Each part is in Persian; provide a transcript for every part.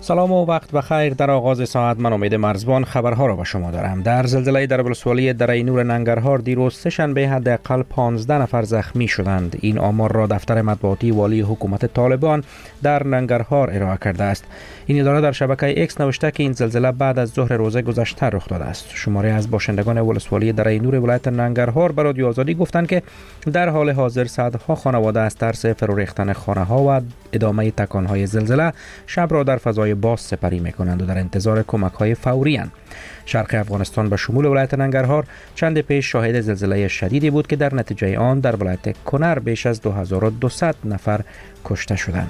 سلام و وقت بخیر. در آغاز ساعت من امید مرزبان خبرها را به شما دارم. در زلزله در ولسوالی دره نور ننگرهار دیروز سه‌شنبه حداقل 15 نفر زخمی شدند. این آمار را دفتر مطبوعاتی والی حکومت طالبان در ننگرهار ارائه کرده است. این اداره در شبکه ایکس نوشته که این زلزله بعد از ظهر روز گذشته رخ داده است. شماری از باشندگان ولسوالی دره نور ولایت ننگرهار به رادیو آزادی گفتند که در حال حاضر صدها خانواده از ترس فرو ریختن خانه‌ها و ادامه تکان‌های زلزله شب را در فضای باز سپری می‌کنند و در انتظار کمک‌های فوری اند. شرق افغانستان به شمول ولایت ننگرهار چند پیش شاهد زلزله شدیدی بود که در نتیجه آن در ولایت کنر بیش از 2200 نفر کشته شدند.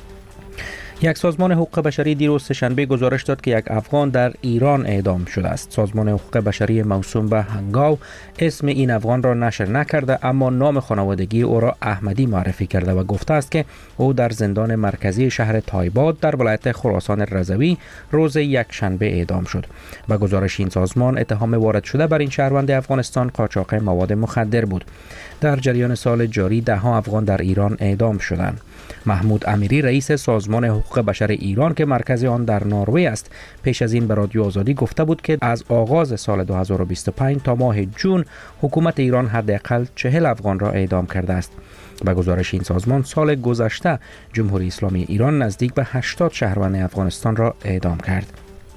یک سازمان حقوق بشری دیروز سه‌شنبه گزارش داد که یک افغان در ایران اعدام شده است. سازمان حقوق بشری موسوم به هنگاو اسم این افغان را نشر نکرده، اما نام خانوادگی او را احمدی معرفی کرده و گفته است که او در زندان مرکزی شهر تایباد در ولایت خراسان رضوی روز یکشنبه اعدام شد. با گزارش این سازمان اتهام وارد شده بر این شهروند افغانستان قاچاق مواد مخدر بود. در جریان سال جاری ده‌ها افغان در ایران اعدام شدند. محمود امیری رئیس سازمان حقوق بشر ایران که مرکز آن در نروژ است پیش از این به رادیو آزادی گفته بود که از آغاز سال 2025 تا ماه جون حکومت ایران حداقل 40 افغان را اعدام کرده است. به گزارش این سازمان سال گذشته جمهوری اسلامی ایران نزدیک به 80 شهروند افغانستان را اعدام کرد.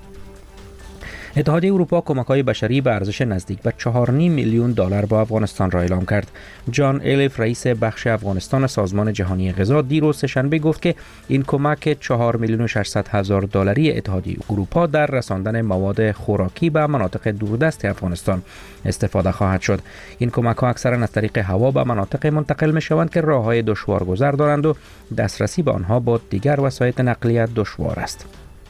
اتحادیه اروپا کمک‌های بشری به ارزش نزدیک به 4.5 میلیون دلار به افغانستان را اعلام کرد. جان الیف رئیس بخش افغانستان سازمان جهانی غذا دیروز سه‌شنبه گفت که این کمک 4,600,000 دلاری اتحادیه اروپا در رساندن مواد خوراکی به مناطق دوردست افغانستان استفاده خواهد شد. این کمک‌ها اکثرا از طریق هوا به مناطق منتقل می‌شوند که راه‌های دشوارگذر دارند و دسترسی به آنها با دیگر وسایل نقلیه دشوار است.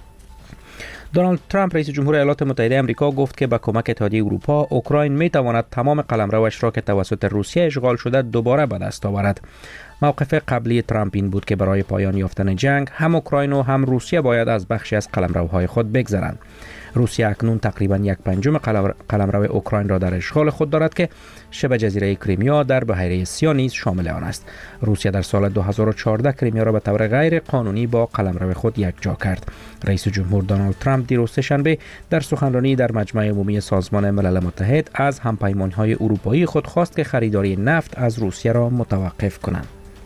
دونالد ترامپ رئیس جمهور ایالات متحده آمریکا گفت که با کمک اتحادیه اروپا اوکراین میتواند تمام قلمروش را که توسط روسیه اشغال شده دوباره به دست آورد. موقف قبلی ترامپ این بود که برای پایان یافتن جنگ هم اوکراین و هم روسیه باید از بخشی از قلمروهای خود بگذرند. روسیه اکنون تقریباً 1/5 قلمرو اوکراین را در اشغال خود دارد که شبه جزیره کریمیا در بحیره سیاه نیز شامل آن است. روسیه در سال 2014 کریمیا را به طور غیر قانونی با قلمرو خود یکجا کرد. رئیس جمهور دونالد ترامپ دیروز سه‌شنبه در سخنرانی در مجمع عمومی سازمان ملل متحد از همپیمان‌های اروپایی خود خواست که خریداری نفت از روسیه را متوقف کنند.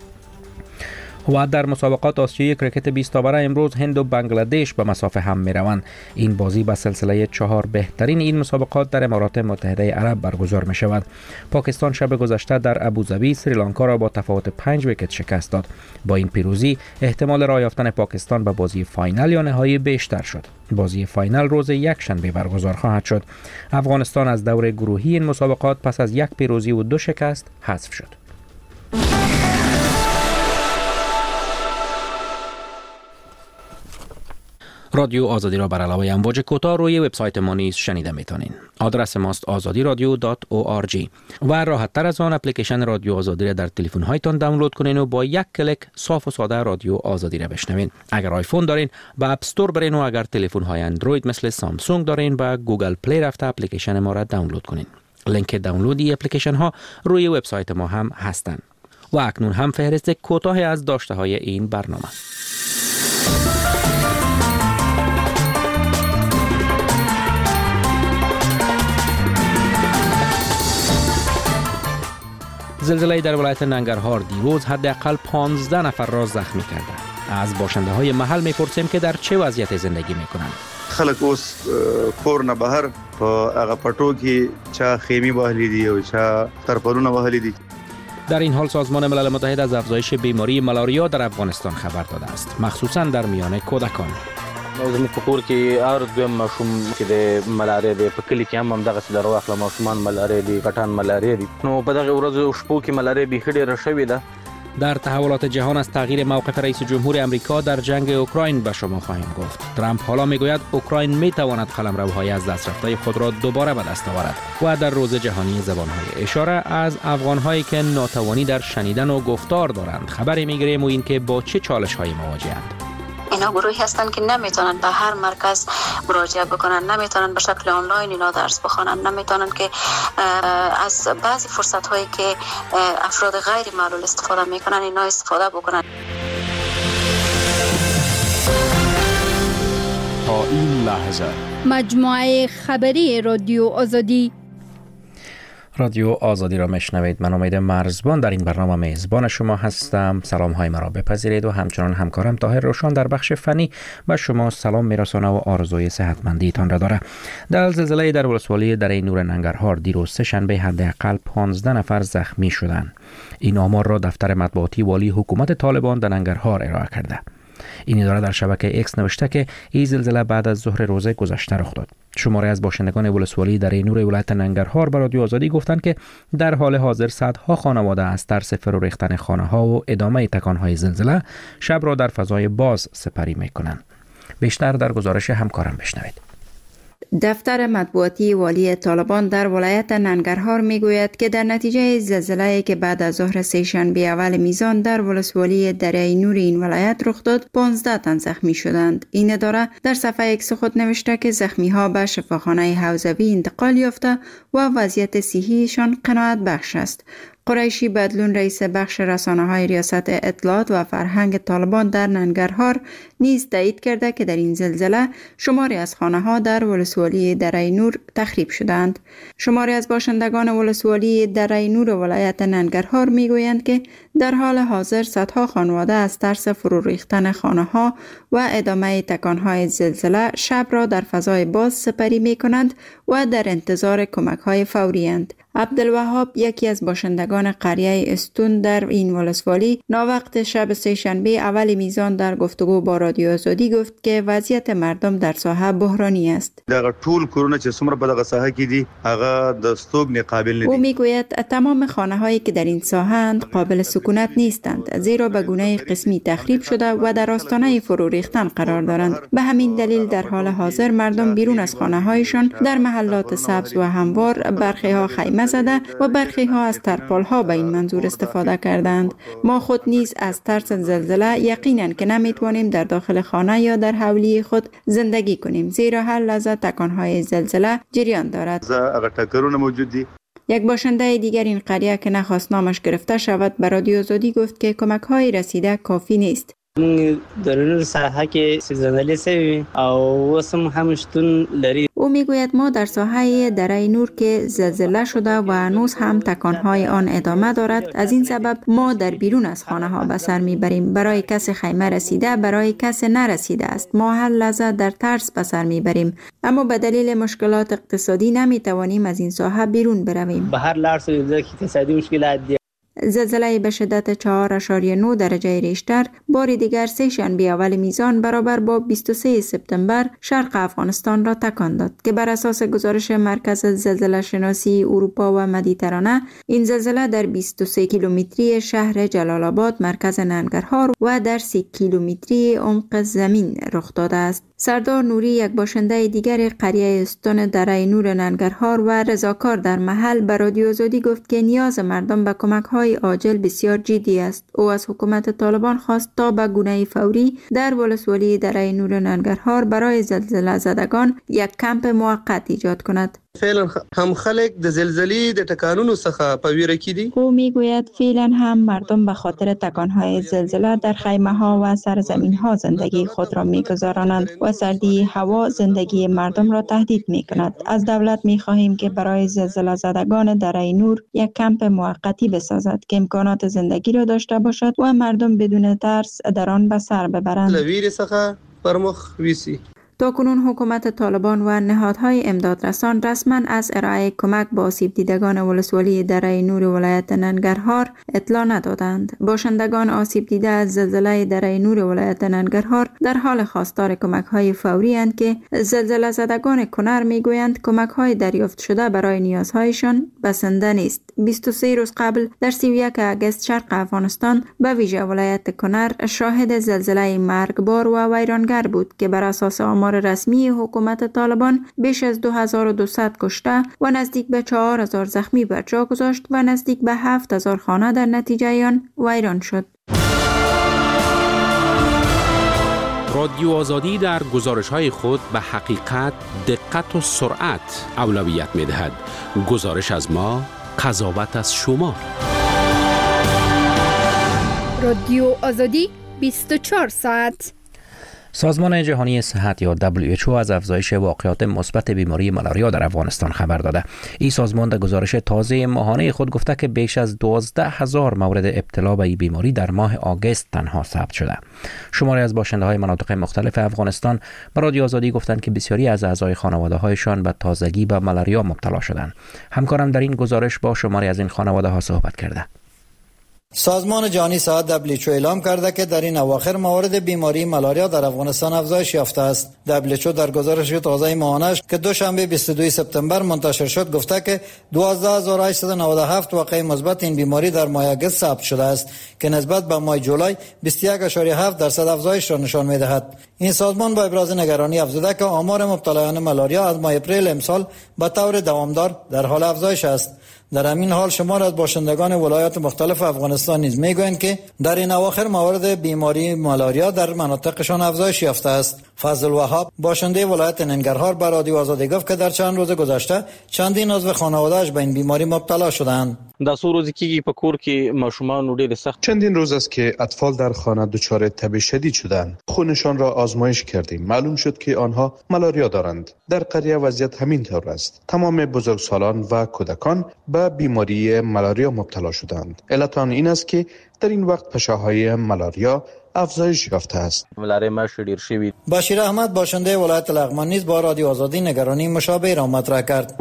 و در مسابقات آسیایی کرکت 20 تابره امروز هند و بنگلادش به مسافه هم می روند. این بازی به سلسله 4 بهترین این مسابقات در امارات متحده عرب برگزار می شود. پاکستان شب گذشته در ابوظبی سریلانکا را با تفاوت 5 ویکت شکست داد. با این پیروزی احتمال راه یافتن پاکستان به بازی فاینال یا نهایی بیشتر شد. بازی فاینال روز یکشنبه برگزار خواهد شد. افغانستان از دور گروهی این مسابقات پس از 1 پیروزی و 2 شکست حذف شد. رادیو آزادی را بر علاوه امواج کوتاه روی وبسایت ما نیز شنیده میتونین. آدرس ماست azadiradio.org و راحت تر از آن اپلیکیشن رادیو آزادی را در تلفن هایتان دانلود کنین و با یک کلیک صاف و ساده رادیو آزادی را بشنوین. اگر آیفون دارین با اپ استور برین و اگر تلفن های اندروید مثل سامسونگ دارین با گوگل پلی رفته اپلیکیشن ما را دانلود کنین. لینک دانلود این اپلیکیشن ها روی وبسایت ما هم هستند. و اکنون هم فهرست کوتاه از داشته های این برنامه. زلزله در ولایت ننگرهار دیروز حداقل 15 نفر را زخمی کرده. از باشنده های محل میپرسیم که در چه وضعیت زندگی میکنند. خلک اوس کور نه بهر په هغه پټو کې چا خیمه وهلې دي او چا ترپلونه وهلې دي. در این حال سازمان ملل متحد از افزایش بیماری ملاریا در افغانستان خبر داده است، مخصوصا در میان کودکان. زموږ په کور کې هر دویم ماشوم چې د ملاریا دی، په کلي کې هم دغسې لرو اخله ماشومان ملاریا دي، غټان ملاریا دي. نو په دغه ورځو شپو کې ملاریا بیخي ډېره شوې ده. در تحولات جهان از تغییر موقف رئیس جمهور آمریکا در جنگ اوکراین به شما خواهیم گفت. ترامپ حالا میگوید اوکراین میتواند قلمروهای از دست رفته خود را دوباره به دست آورد و در روز جهانی زبانهای اشاره از افغانهایی که ناتوانی در شنیدن و گفتار دارند خبری میگیریم و اینکه با چه چالش‌هایی مواجه‌اند. اینا گروهی هستند که نمیتونن به هر مرکز مراجعه بکنن، نمیتونن به شکل آنلاین اینا درس بخونن، نمیتونن که از بعضی فرصت هایی که افراد غیر معلول استفاده میکنن اینا استفاده بکنن. لحظه. مجموعه خبری رادیو آزادی. رادیو آزادی را میشنوید. من امید مرزبان در این برنامه میزبان شما هستم. سلام های مرا بپذیرید و همچنان همکارم طاهر روشن در بخش فنی به شما سلام میرسانه و آرزوی صحتمندی تان را داره. در زلزله در ولسوالی دره نور ننگرهار دیروز سه شنبه حداقل 15 نفر زخمی شدند. این آمار را دفتر مطبوعاتی والی حکومت طالبان در ننگرهار ارائه کرده. این اداره در شبکه ایکس نوشته که این زلزله بعد از ظهر روز گذشته رخ داد. شماری از باشندگان ولسوالی دره نور ولایت ننگرهار به رادیو آزادی گفتند که در حال حاضر صدها خانواده از ترس فرو ریختن خانه‌ها و ادامه تکان‌های زلزله شب را در فضای باز سپری می‌کنند. بیشتر در گزارش همکارم بشنوید. دفتر مطبوعاتی والی طالبان در ولایت ننگرهار میگوید که در نتیجه زلزله‌ای که بعد از ظهر سه‌شنبه اول میزان در ولسوالی دره نور این ولایت رخ داد 15 تن زخمی شدند. این اداره در صفحه ایکس خود نوشته که زخمی‌ها به شفاخانه حوزوی انتقال یافته و وضعیت صحیشان قناعت بخش است. قریشی بدلون رئیس بخش رسانه‌های ریاست اطلاعات و فرهنگ طالبان در ننگرهار نیز تایید کرده که در این زلزله شماری از خانه‌ها در ولسوالی دره نور تخریب شدند. شماری از باشندگان ولسوالی دره نور ولایت ننگرهار میگویند که در حال حاضر صدها خانواده از ترس فرو ریختن خانه‌ها و ادامه تکان‌های زلزله شب را در فضای باز سپری می‌کنند و در انتظار کمک‌های فوری اند. عبدالوهاب یکی از باشندگان قریه استون در این ولسوالی ناوقت شب سه‌شنبه اول میزان در گفتگو با رادیو آزادی گفت که وضعیت مردم در ساحه بحرانی است. دا ټول کورونه چې څومره په دغه ساحه کې دي هغه د ستوګنې قابل نه دي. او میگوید تمام خانه‌هایی که در این ساحه قابل سکونت نیستند زیرا به گونه قسمی تخریب شده و در آستانه فرو ریختن قرار دارند. به همین دلیل در حال حاضر مردم بیرون از خانه‌هایشان در محلات سبز و هموار برخی‌ها خیمه زده و برخی ها از ترپال‌ها به این منظور استفاده کردند. ما خود نیز از ترس زلزله یقیناً که نمیتوانیم در داخل خانه یا در حولی خود زندگی کنیم زیرا هر لحظه تکان‌های زلزله جریان دارد. هغه ټکرونه موجود دي. یک باشنده دیگر این قریه که نخواست نامش گرفته شود به رادیو آزادی گفت که کمک‌های رسیده کافی نیست. در ساحه که زلزله سوی او وسم همشتون لري. او میگوید ما در ساحه دره نور که زلزله شده و هنوز هم تکانهای آن ادامه دارد، از این سبب ما در بیرون از خانه ها به سر میبریم. برای کس خیمه رسیده، برای کس نرسیده است. ما هر لحظه در ترس به سر میبریم، اما به دلیل مشکلات اقتصادی نمیتوانیم از این ساحه بیرون برویم. به هر لحظه اقتصادی مشکلات دی. زلزله به شدت 4.9 درجه ریشتر بار دیگر سه‌شنبه اول میزان برابر با 23 سپتامبر شرق افغانستان را تکان داد که بر اساس گزارش مرکز زلزله شناسی اروپا و مدیترانه این زلزله در 23 کیلومتری شهر جلال آباد مرکز ننگرهار و در 3 کیلومتری عمق زمین رخ داده است. سردار نوری یک باشنده دیگر قریه استون دره نور ننگرهار و رضاکار در محل به رادیو آزادی گفت که نیاز مردم به کمک‌های عاجل بسیار جدی است. او از حکومت طالبان خواست تا به گونه فوری در ولسوالی دره نور ننگرهار برای زلزله زدگان یک کمپ موقت ایجاد کند. فعلا هم خلک د زلزلې د ټکانونو څخه په ویره کې دي. او میگوید فعلا هم مردم به خاطر تکانهای زلزله در خیمه ها و سرزمین ها زندگی خود را میگذرانند و سردی هوا زندگی مردم را تهدید میکند. از دولت میخواهیم که برای زلزله زدگان دره نور یک کمپ موقتی بسازد که امکانات زندگی را داشته باشد و مردم بدون ترس در آن به سر ببرند. لویر څخه پرمخ ویسی. تاکنون حکومت طالبان و نهادهای امدادرسان رسما از ارائه کمک به آسیب دیدگان ولسوالی دره نور ولایت ننگرهار اطلاع ندادند. باشندگان آسیب دیده از زلزله دره نور ولایت ننگرهار در حال خواستار کمک‌های فوری اند که زلزله زدگان کنر میگویند کمک‌های دریافت شده برای نیازهایشان بسنده نیست. 23 روز قبل در 31 اگست شرق افغانستان به ویژه ولایت کنر شاهد زلزله مرگبار و ویرانگر بود که بر اساس آمار رسمی حکومت طالبان بیش از 2200 کشته و نزدیک به 4000 زخمی بر جا گذاشت و نزدیک به 7000 خانه در نتیجه آن ویران شد. رادیو آزادی در گزارش‌های خود به حقیقت، دقت و سرعت اولویت می‌دهد. گزارش از ما، قضاوت از شما. رادیو آزادی 24 ساعت. سازمان جهانی صحت یا WHO از افزایش واقعات مثبت بیماری ملاریا در افغانستان خبر داده. این سازمان در گزارش تازه ماهانه خود گفته که بیش از 12,000 مورد ابتلا به این بیماری در ماه آگوست تنها ثبت شده. شماری از باشنده‌های مناطق مختلف افغانستان به رادیو آزادی گفتند که بسیاری از اعضای خانواده‌هایشان به تازگی به ملاریا مبتلا شدند. همکارم در این گزارش با شماری از این خانواده‌ها صحبت کرده. سازمان جهانی صحت WHO اعلام کرده که در این اواخر موارد بیماری ملاریا در افغانستان افزایش یافته است. WHO در گزارش تازه ماهانه‌اش که دوشنبه 22 سپتامبر منتشر شد گفته که 12897 واقعه مثبت این بیماری در ماه آگوست ثبت شده است که نسبت به ماه جولای 21.7% افزایش را نشان می‌دهد. این سازمان با ابراز نگرانی افزوده که آمار مبتلایان ملاریا از ماه اپریل امسال به طور دوامدار در حال افزایش است. در همین حال شمار از باشندگان ولایات مختلف افغانستان نیز میگویند که در این اواخر موارد بیماری ملاریا در مناطقشان افزایش یافته است. فضل وهاب باشنده ولایت ننگرهار به رادیو آزادی گفت که در چند روز گذشته چندین عضو خانواده‌اش به این بیماری مبتلا شدند. دا څو ورځې کېږي په کور کې ماشومان ډېر سخت. چندین روز است که اطفال در خانه دچار تب شدید شدند. خونشان را آزمایش کردیم. معلوم شد که آنها ملاریا دارند. در قریه وضعیت همین طور است. تمام بزرگسالان و کودکان به بیماری ملاریا مبتلا شدند. علت آن این است که در این وقت پشه‌های ملاریا افزایش یافته است. بشیر احمد باشنده ولایت لغمان نیز با رادیو آزادی نگرانی مشابه را مطرح کرد.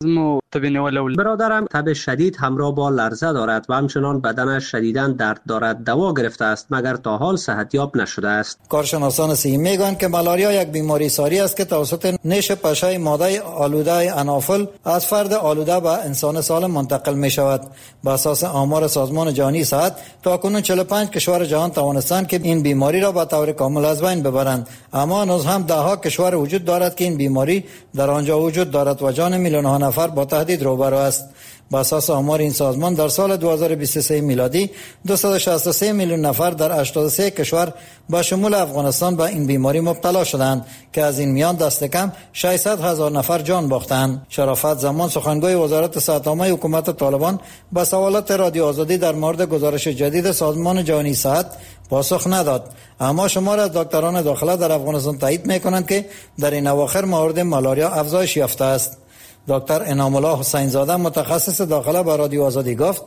برادرم تب شدید همراه با لرزه دارد و همچنان بدنش شدیداً درد دارد. دوا گرفته است مگر تا حال صحتیاب نشده است. کارشناسان صحی میگویند که ملاریا یک بیماری ساری است که توسط نیش پشه ماده آلوده انافل از فرد آلوده به انسان سالم منتقل می شود. بر اساس آمار سازمان جهانی صحت تاکنون 45 کشور جهان توانستند که این بیماری را به طور کامل از بین ببرند، اما هنوز هم دهها کشور وجود دارد که این بیماری در آنجا وجود دارد و جان میلیون‌ها نفر با تهدید روبرو است. با اساس آمار این سازمان در سال 2023 میلادی 263 میلیون نفر در 83 کشور با شمول افغانستان به این بیماری مبتلا شدند که از این میان دست کم 600,000 نفر جان باختند. شرافت زمان سخنگوی وزارت صحت عامه حکومت طالبان به سوالات رادیو آزادی در مورد گزارش جدید سازمان جهانی صحت پاسخ نداد، اما شمار از دکتران داخله در افغانستان تایید می‌کنند که در این اواخر موارد ملاریا افزایش یافته است. دکتر انعام الله حسین زاده متخصص داخله با رادیو آزادی گفت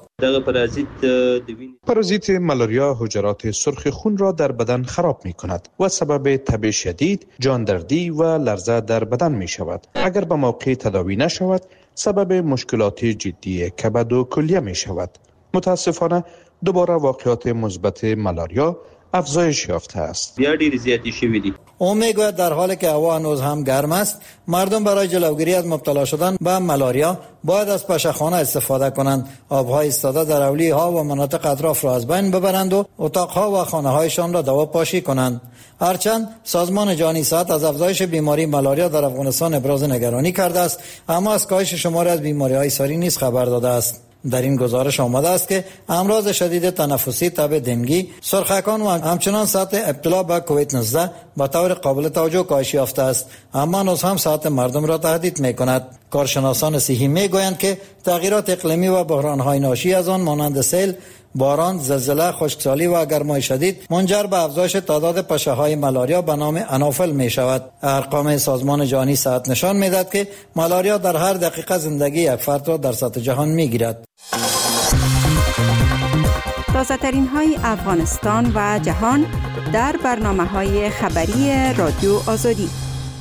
پارازیت ملاریا حجرات سرخ خون را در بدن خراب می کند و سبب تب شدید، جاندردی و لرزه در بدن می شود. اگر به موقع تداوی نشود سبب مشکلات جدی کبد و کلیه می شود. متاسفانه دوباره واقعات مثبت ملاریا افزایش یافته است. او میگوید در حالی که هوا هنوز هم گرم است، مردم برای جلوگیری از مبتلا شدن به ملاریا باید از پشه‌خانه استفاده کنند، آبهای ایستاده در اولیه‌ها و مناطق اطراف را از بین ببرند و اتاق‌ها و خانه‌هایشان را دواپاشی کنند. هرچند سازمان جهانی صحت از افزایش بیماری ملاریا در افغانستان ابراز نگرانی کرده است، اما از کاهش شمار از بیماری‌های ساری نیز خبر داده است. در این گزارش آمده است که امراض شدید تنفسی، تب دنگی، سرخکان و همچنان سطح ابتلا به کووید 19 به طور قابل توجه کاهش یافته است، اما هنوز هم سطح مردم را تهدید می‌کند. کارشناسان صحی می‌گویند که تغییرات اقلیمی و بحران‌های ناشی از آن مانند سیل، باران، زلزله، خشکسالی و گرمای شدید منجر به افزایش تعداد پشه‌های ملاریا به نام انافل می‌شود. ارقام سازمان جهانی صحت نشان می‌دهد که ملاریا در هر دقیقه زندگی یک فرد را در سطح جهان می‌گیرد. تازه ترین های افغانستان و جهان در برنامه‌های خبری رادیو آزادی.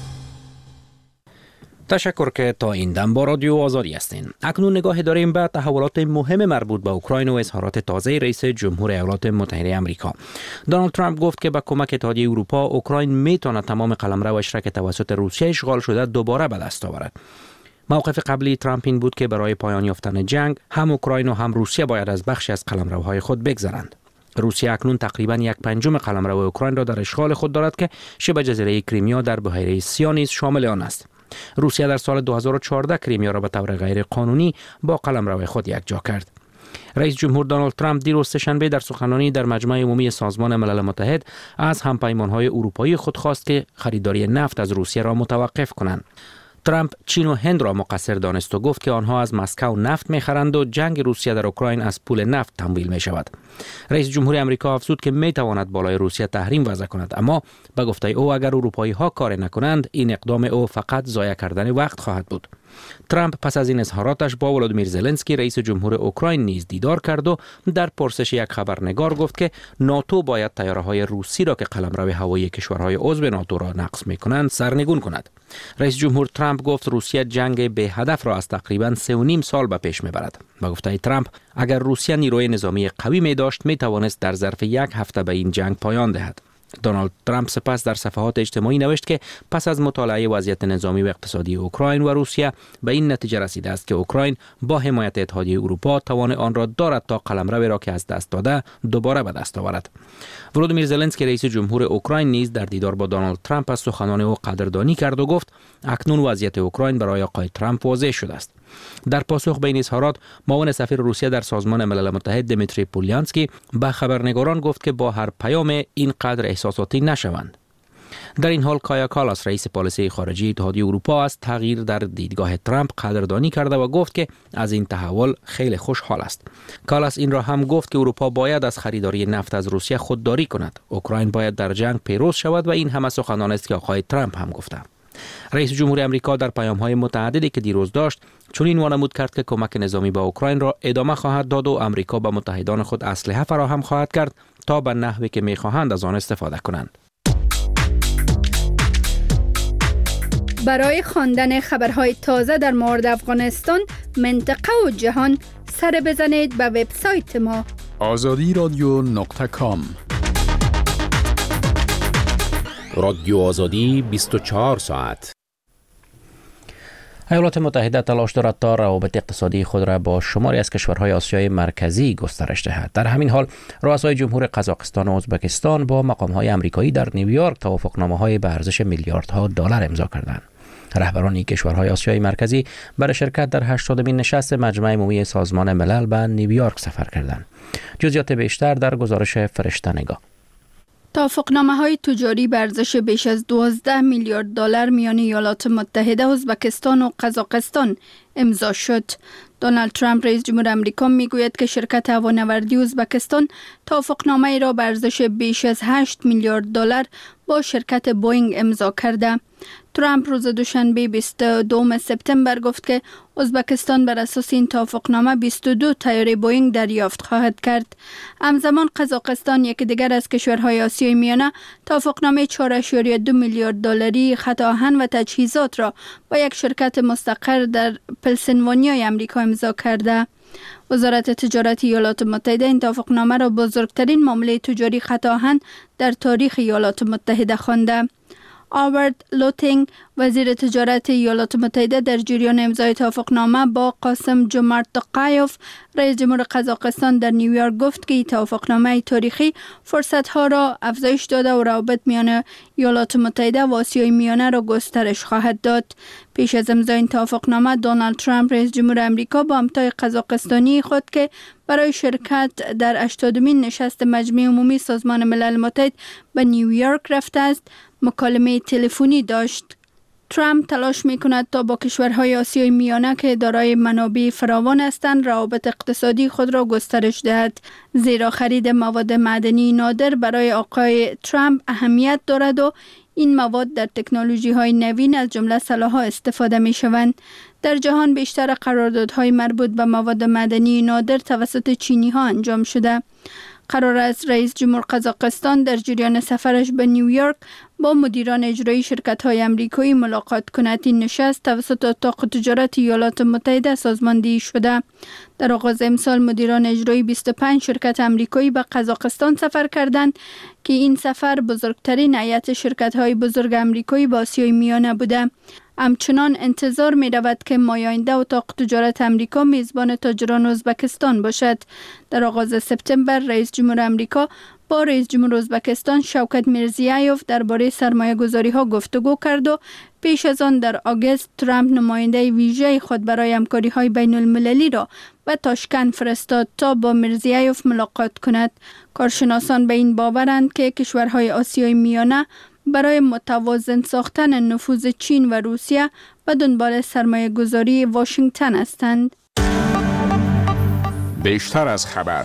تشکر که تا این دم با رادیو آزادی هستین. اکنون نگاه داریم به تحولات مهم مربوط به اوکراین و اظهارات تازه رئیس جمهور ایالات متحده آمریکا. دونالد ترامپ گفت که با کمک اتحادیه اروپا اوکراین میتواند تمام قلمروش را که توسط روسیه اشغال شده دوباره به دست آورد. موقف قبلی ترامپ این بود که برای پایان یافتن جنگ هم اوکراین و هم روسیه باید از بخشی از قلمروهای خود بگذرند. روسیه اکنون تقریباً 1/5 قلمرو اوکراین را در اشغال خود دارد که شبه جزیره کریمیا در بحیره سیا نیز شامل آن است. روسیه در سال 2014 کریمیا را به طور غیر قانونی با قلمرو خود یکجا کرد. رئیس جمهور دونالد ترامپ دیروز سه‌شنبه در سخنرانی در مجمع عمومی سازمان ملل متحد از همپیمان‌های اروپایی خود خواست که خریداری نفت از روسیه را متوقف کنند. ترامپ چین و هند را مقصر دانست و گفت که آنها از مسکو نفت می‌خرند و جنگ روسیه در اوکراین از پول نفت تمویل می‌شود. رئیس جمهور آمریکا افزود که می‌تواند بالای روسیه تحریم وضع کند، اما به گفته او اگر اروپایی‌ها کار نکنند این اقدام او فقط ضایع کردن وقت خواهد بود. ترامپ پس از این اظهاراتش با ولودیمیر زلنسکی رئیس جمهور اوکراین نیز دیدار کرد و در پرسش یک خبرنگار گفت که ناتو باید طیاره‌های روسی را که قلمرو هوایی کشورهای عضو ناتو را نقض می‌کنند سرنگون کند. رئیس جمهور ترامپ گفت روسیه جنگ به هدف را از تقریباً 3.5 سال به پیش می‌برد. با گفته ترامپ اگر روسیه نیروی نظامی قوی می‌داشت می‌توانست در ظرف یک هفته به این جنگ پایان دهد. دونالد ترامپ سپس در صفحات اجتماعی نوشت که پس از مطالعه وضعیت نظامی و اقتصادی اوکراین و روسیه به این نتیجه رسیده است که اوکراین با حمایت اتحادیه اروپا توان آن را دارد تا قلمرو را که از دست داده دوباره به دست آورد. ولودیمیر زلنسکی رئیس جمهور اوکراین نیز در دیدار با دونالد ترامپ از سخنان او قدردانی کرد و گفت اکنون وضعیت اوکراین برای آقای ترامپ واضح شده است. در پاسخ به این اظهارات معاون سفیر روسیه در سازمان ملل متحد دمیتری پولیانسکی به خبرنگاران گفت که با هر پیام اینقدر احساساتی نشوند. در این حال کایا کالاس رئیس پالیسی خارجی اتحادیه اروپا از تغییر در دیدگاه ترامپ قدردانی کرده و گفت که از این تحول خیلی خوشحال است. کالاس این را هم گفت که اروپا باید از خریداری نفت از روسیه خودداری کند. اوکراین باید در جنگ پیروز شود و این همه سخنان است که آقای ترامپ هم گفته. رئیس جمهور آمریکا در پیام‌های متعددی که دیروز داشت چنین وانمود کرد که کمک نظامی به اوکراین را ادامه خواهد داد و آمریکا به متحدان خود اسلحه فراهم خواهد کرد تا به نحوی که می‌خواهند از آن استفاده کنند. برای خواندن خبرهای تازه در مورد افغانستان، منطقه و جهان سر بزنید به وبسایت ما azadi.com. رادیو آزادی 24 ساعت. ایالات متحده تلاش دارد تا روابط اقتصادی خود را با شماری از کشورهای آسیای مرکزی گسترش دهد. در همین حال رؤسای جمهور قزاقستان و ازبکستان با مقام‌های آمریکایی در نیویورک توافقنامه‌های به ارزش میلیاردها دلار امضا کردند. رهبران این کشورهای آسیای مرکزی برای شرکت در 80مین نشست مجمع عمومی سازمان ملل به نیویورک سفر کردند. جزئیات بیشتر در گزارش فرشته نگاه. توافقنامه‌های تجاری به ارزش بیش از 12 میلیارد دلار میان ایالات متحده، ازبکستان و قزاقستان امضا شد. دونالد ترامپ رئیس جمهور آمریکا میگوید که شرکت هوانوردی ازبکستان توافقنامه‌ای را به ارزش بیش از 8 میلیارد دلار با شرکت بوئینگ امضا کرده. ترامپ روز دوشنبه 22 سپتامبر گفت که ازبکستان بر اساس این توافقنامه 22 طیاره بوئینگ دریافت خواهد کرد. همزمان قزاقستان، یکی دیگر از کشورهای آسیای میانه، توافقنامه 4.2 میلیارد دلاری خط آهن و تجهیزات را با یک شرکت مستقر در پنسیلوانیای آمریکا امضا کرده. وزارت تجارت ایالات متحده این توافقنامه را بزرگترین معامله تجاری خط آهن در تاریخ ایالات متحده خوانده. آوارد لوتینگ، وزیر تجارت ایالات متحده، در جریان امضای توافقنامه با قاسم جمارت توقایف، رئیس جمهور قزاقستان، در نیویورک گفت که این توافقنامه تاریخی فرصت‌ها را افزایش داده و روابط میان ایالات متحده و آسیای میانه را گسترش خواهد داد. پیش از امضای این توافقنامه، دونالد ترامپ رئیس جمهور آمریکا با همتای قزاقستانی خود که برای شرکت در 80مین نشست مجمع عمومی سازمان ملل متحد به نیویورک رفته است، مکالمه تلفنی داشت. ترامپ تلاش می‌کند تا با کشورهای آسیای میانه که دارای منابع فراوان هستند روابط اقتصادی خود را گسترش دهد، زیرا خرید مواد معدنی نادر برای آقای ترامپ اهمیت دارد و این مواد در تکنولوژی‌های نوین از جمله سلاح‌ها استفاده می‌شوند. در جهان بیشتر قراردادهای مربوط به مواد معدنی نادر توسط چینی‌ها انجام شده. قرار است رئیس جمهور قزاقستان در جریان سفرش به نیویورک با مدیران اجرایی شرکت‌های آمریکایی ملاقات کند. این نشست توسط اتاق تجارت ایالات متحده سازماندهی شده. در آغاز امسال مدیران اجرایی 25 شرکت آمریکایی به قزاقستان سفر کردند که این سفر بزرگترین هیئت شرکت‌های بزرگ آمریکایی به آسیای میانه بوده. همچنان انتظار می رود که ماه آینده اتاق تجارت آمریکا میزبان تاجران ازبکستان باشد. در آغاز سپتامبر رئیس جمهور آمریکا با رئیس جمهور ازبکستان شوکت میرزیایوف درباره سرمایه‌گذاری‌ها گفتگو کرد و پیش از آن در آگوست ترامپ نماینده ویژه خود برای همکاری‌های بین‌المللی را به تاشکند فرستاد تا با میرزیایوف ملاقات کند. کارشناسان به این باورند که کشورهای آسیای میانه برای متوازن ساختن نفوذ چین و روسیه به دنبال سرمایه گذاری واشنگتن هستند. بیشتر از خبر.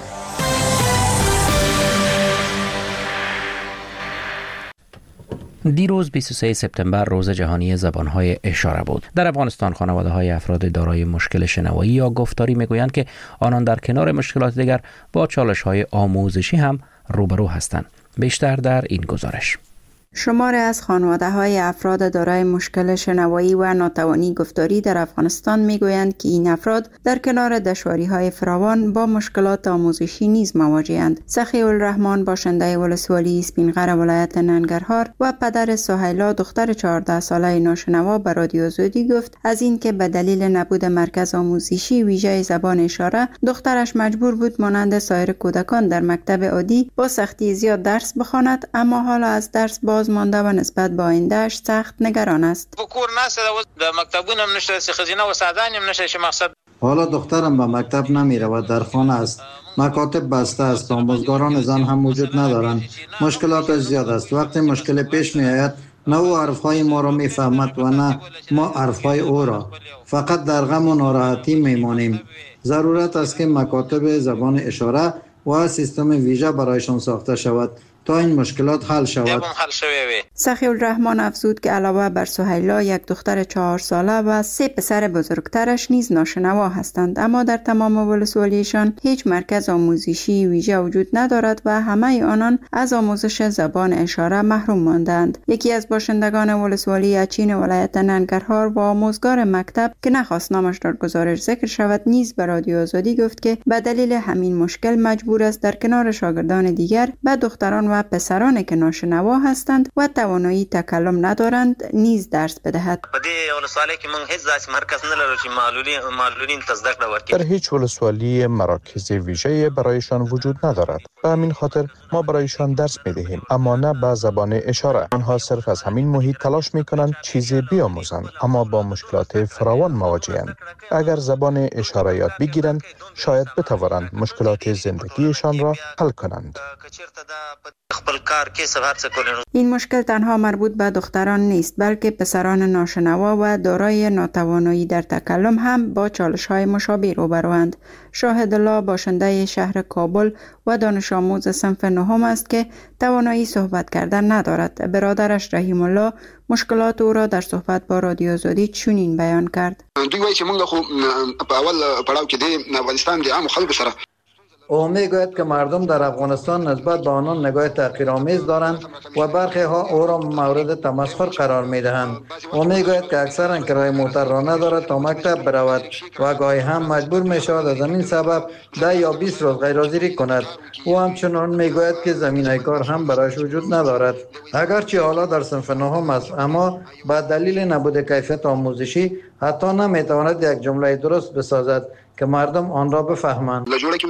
دیروز 23 سپتامبر روز جهانی زبانهای اشاره بود. در افغانستان خانواده‌های افراد دارای مشکل شنوایی یا گفتاری میگویند که آنان در کنار مشکلات دیگر با چالش‌های آموزشی هم روبرو هستند. بیشتر در این گزارش. شماری از خانواده‌های افراد دارای مشکل شنوایی و ناتوانی گفتاری در افغانستان میگویند که این افراد در کنار دشواری‌های فراوان با مشکلات آموزشی نیز مواجه‌اند. سخی الرحمن باشنده ولسوالی اسپینغر ولایت ننگرهار و پدر سهیلا دختر 14 ساله ناشنوا به رادیو زودی گفت از اینکه به دلیل نبود مرکز آموزشی ویژه زبان اشاره دخترش مجبور بود مانند سایر کودکان در مکتب عادی با سختی زیاد درس بخواند، اما حالا از درس باز مانده و نسبت به آینده‌اش سخت نگران است. حالا دخترم به مکتب نمی رود، در خانه است. مکاتب بسته است، آموزگاران زن هم وجود ندارند. مشکلاتش زیاد است. وقتی مشکل پیش می آید نه او حرفهای ما را می فهمد و نه ما حرفهای او را. فقط در غم و ناراحتی می مانیم. ضرورت است که مکاتب زبان اشاره و سیستم ویژه برایشان ساخته شود تا این مشکلات حل شود. سخی الرحمن افزود که علاوه بر سهیلا یک دختر 4 ساله و 3 پسر بزرگترش نیز ناشنوا هستند، اما در تمام ولسوالیشان هیچ مرکز آموزشی ویژه وجود ندارد و همه آنان از آموزش زبان اشاره محروم ماندند. یکی از باشندگان ولسوالی اچین ولایت ننگرهار و آموزگار مکتب که نخواست نامش در گزارش ذکر شود نیز به رادیو آزادی گفت که به دلیل همین مشکل مجبور است در کنار شاگردان دیگر به دختران و پسرانی که ناشنوا هستند و توانایی تکلم ندارند نیز درس بدهد. در هیچ ولسوالی مراکز ویژه برایشان وجود ندارد. به همین خاطر ما برایشان درس می‌دهیم، اما نه به زبان اشاره. آنها صرف از همین محیط تلاش می‌کنند چیزی بیاموزند، اما با مشکلات فراوان مواجه‌اند. اگر زبان اشاره یاد بگیرند، شاید بتوانند مشکلات زندگیشان را حل کنند. این مشکل تنها مربوط به دختران نیست، بلکه پسران ناشنوا و دارای ناتوانایی در تکلم هم با چالش‌های مشابه روبروند. شاهد الله باشنده شهر کابل و دانش آموز صنف نهم است که توانایی صحبت کردن ندارد. برادرش رحیم الله مشکلات او را در صحبت با رادیو آزادی چنین بیان کرد. دوی وایي چې موږ خو په اول پړاو کې د افغانستان د عام خلکو سره او میگوید که مردم در افغانستان نسبت به آنان نگاه تحقیرآمیز دارند و برخی ها او را مورد تمسخر قرار میدهند. او میگوید که اکثرا کرایه موتر را ندارد تا مکتب برود و گاهی هم مجبور می شود از همین سبب 10 یا 20 روز غیرحاضری کند. او همچنان میگوید که زمینه کار هم برایش وجود ندارد. اگرچه حالا در صنف نهم است، اما با دلیل نبود کیفیت آموزشی حتی نمیتواند یک جمله درست بسازد که مردم آن را بفهمند.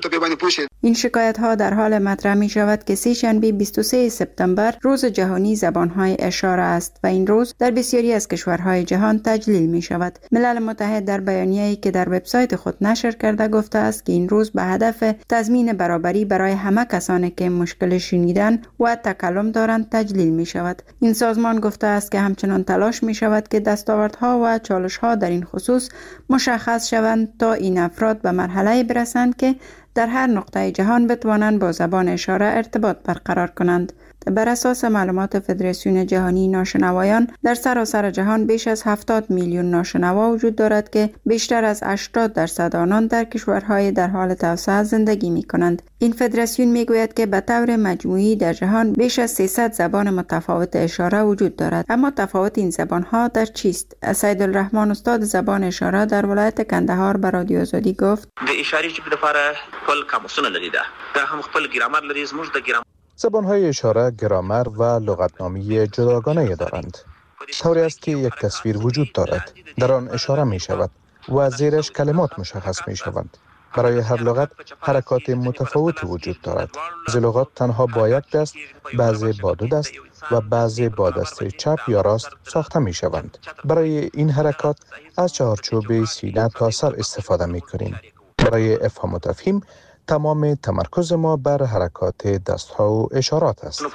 این شکایت ها در حال مطرح می شود که سه‌شنبه 23 سپتامبر روز جهانی زبانهای اشاره است و این روز در بسیاری از کشورهای جهان تجلیل می شود. ملل متحد در بیانیه‌ای که در وبسایت خود نشر کرده گفته است که این روز به هدف تضمین برابری برای همه کسانی که مشکل شنیدن و تکلم دارند تجلیل می شود. این سازمان گفته است که همچنان تلاش می شود که دستاوردها و چالش‌ها در این خصوص مشخص شوند تا این افراد به مرحله برسند که در هر نقطه جهان بتوانند با زبان اشاره ارتباط برقرار کنند. بر اساس معلومات فدراسیون جهانی ناشنوایان در سراسر جهان بیش از 70 میلیون ناشنوا وجود دارد که بیشتر از 80% آنان در کشورهای در حال توسعه زندگی می کنند. این فدراسیون می گوید که به طور مجموعی در جهان بیش از 300 زبان متفاوت اشاره وجود دارد، اما تفاوت این زبانها در چیست؟ سید الرحمن استاد زبان اشاره در ولایت کندهار به رادیو آزادی گفت: د اشاره چې په لپاره خپل قاموسونه لري دا هم خپل ګرامر لري. زموږ د ګرامر زبانهای اشاره گرامر و لغتنامه جداگانه دارند. طوری است که یک تصویر وجود دارد، در آن اشاره می شود و زیرش کلمات مشخص می شوند. برای هر لغت حرکات متفاوتی وجود دارد. بعضی لغات تنها با یک دست، بعضی با 2 دست و بعضی با دست چپ یا راست ساخته می شوند. برای این حرکات از چهارچوب سینه تا سر استفاده می کنیم. برای افهام و تفهیم تمام تمرکز ما بر حرکات دست‌ها و اشارات است.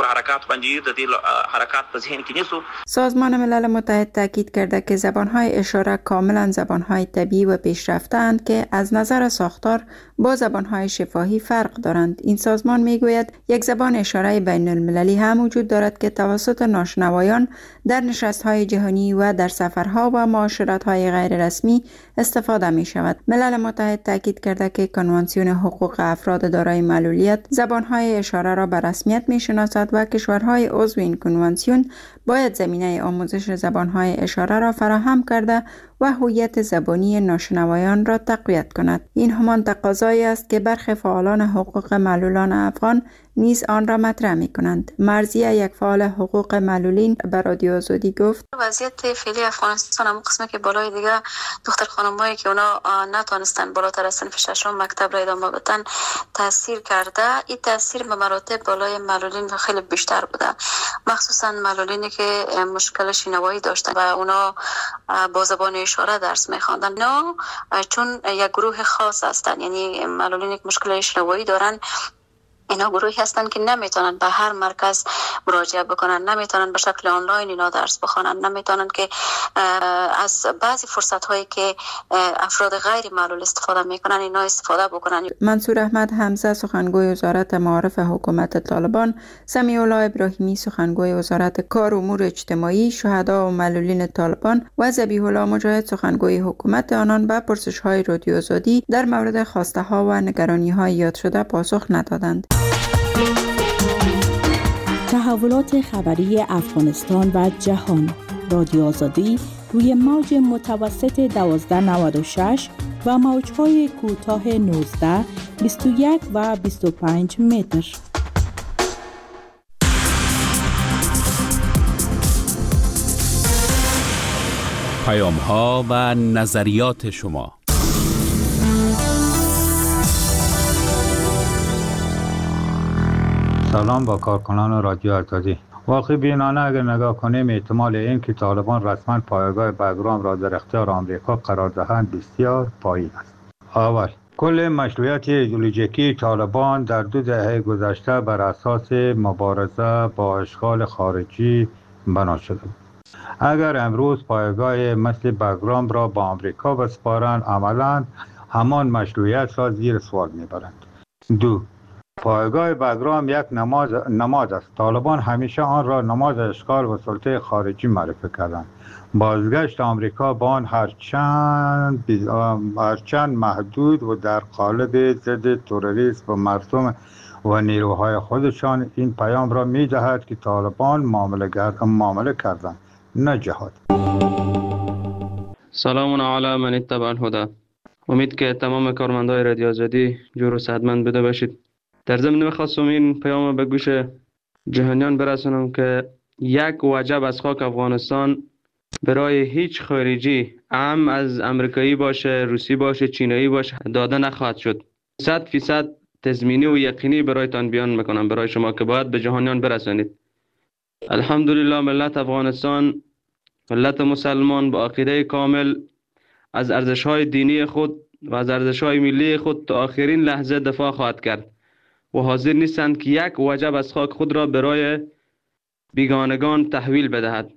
سازمان ملل متحد تاکید کرده که زبان‌های اشاره کاملا زبان‌های طبیعی و پیشرفته‌اند که از نظر ساختار با زبان‌های شفاهی فرق دارند. این سازمان میگوید یک زبان اشاره بین المللی هم وجود دارد که توسط ناشنوایان در نشست‌های جهانی و در سفرها و معاشرت‌های غیر رسمی استفاده می‌شود. ملل متحد تاکید کرده که کنوانسیون حقوق افراد دارای معلولیت زبان‌های اشاره را به رسمیت می‌شناسد و کشورهای عضو این کنوانسیون باید زمینه آموزش زبان‌های اشاره را فراهم کرده و هویت زبانی ناشنوایان را تقویت کند. این همان تقاضایی است که برخی فعالان حقوق معلولان افغان نیز آن را مطرح می‌کنند. مرضیه، یک فعال حقوق معلولین، به رادیو آزادی گفت: وضعیت فعلی افغانستان هم قسمه که بالای دیگه دختر خانمایی که اونا نتونستن بالاتر از صنف ششم مکتب را ادامه بدن تاثیر کرده. این تاثیر به مراتب بالای معلولین خیلی بیشتر بوده، مخصوصا معلولینی که مشکل شنوایی داشتن و اونا با زبان اشاره درس می‌خواندن. اینا چون یک گروه خاص هستن، یعنی معلولینی که مشکل شنوایی دارن، اینا گروهی هستن که نمیتونن به هر مرکز مراجعه بکنن، نمیتونن به شکل آنلاین اینا درس بخونن، نمیتونن که از بعضی فرصت هایی که افراد غیر معلول استفاده میکنن اینا استفاده بکنن. منصور احمد حمزه سخنگوی وزارت معارف حکومت طالبان، سمیع الله ابراهیمی سخنگوی وزارت کار و امور اجتماعی، شهدا و معلولین طالبان و ذبیح الله مجاهد سخنگوی حکومت آنان به پرسش های رادیو آزادی در مورد خواسته ها و نگرانی های یاد شده پاسخ ندادند. تحولات خبری افغانستان و جهان. رادیو آزادی روی موج متوسط 1296 و موج‌های کوتاه 19، 21 و 25 متر. پیام‌ها و نظریات شما. سلام با کارکنان رادیو آزادی. واقعی بینانه اگر نگاه کنیم احتمال این که طالبان رسما پایگاه بگرام را در اختیار آمریکا قرار دهند بسیار پایین است. اول، کل مشروعیت ایدئولوژیکی طالبان در 2 دهه گذشته بر اساس مبارزه با اشغال خارجی بنا شده بود. اگر امروز پایگاه مثل بگرام را با آمریکا بسپارند، عملاً همان مشروعیت را زیر سوال میبرند. 2، پایگاه بگرام یک نماد است. طالبان همیشه آن را نماد اشغال و سلطه خارجی معرفی کردند. بازگشت آمریکا با آن هرچند محدود و در قالب ضد تروریسم و مردم و نیروهای خودشان این پیام را می دهد که طالبان معامله کردند، نه جهاد. سلام علی من اتبع الهدی. امید که تمام کارمندای رادیو آزادی جور و صحتمند بوده باشید. در ضمن می‌خواستم این پیام به گوش جهانیان برسونم که یک وجب از خاک افغانستان برای هیچ خارجی، هم از امریکایی باشه، روسی باشه، چینایی باشه، داده نخواهد شد. 100% تضمینی و یقینی برایتان بیان میکنم برای شما که باید به جهانیان برسانید. الحمدلله ملت افغانستان، ملت مسلمان با عقیده کامل از ارزش‌های دینی خود و از ارزش‌های ملی خود تا آخرین لحظه دفاع خواهد کرد و حاضر نیستند که یک وجب از خاک خود را برای بیگانگان تحویل بدهد.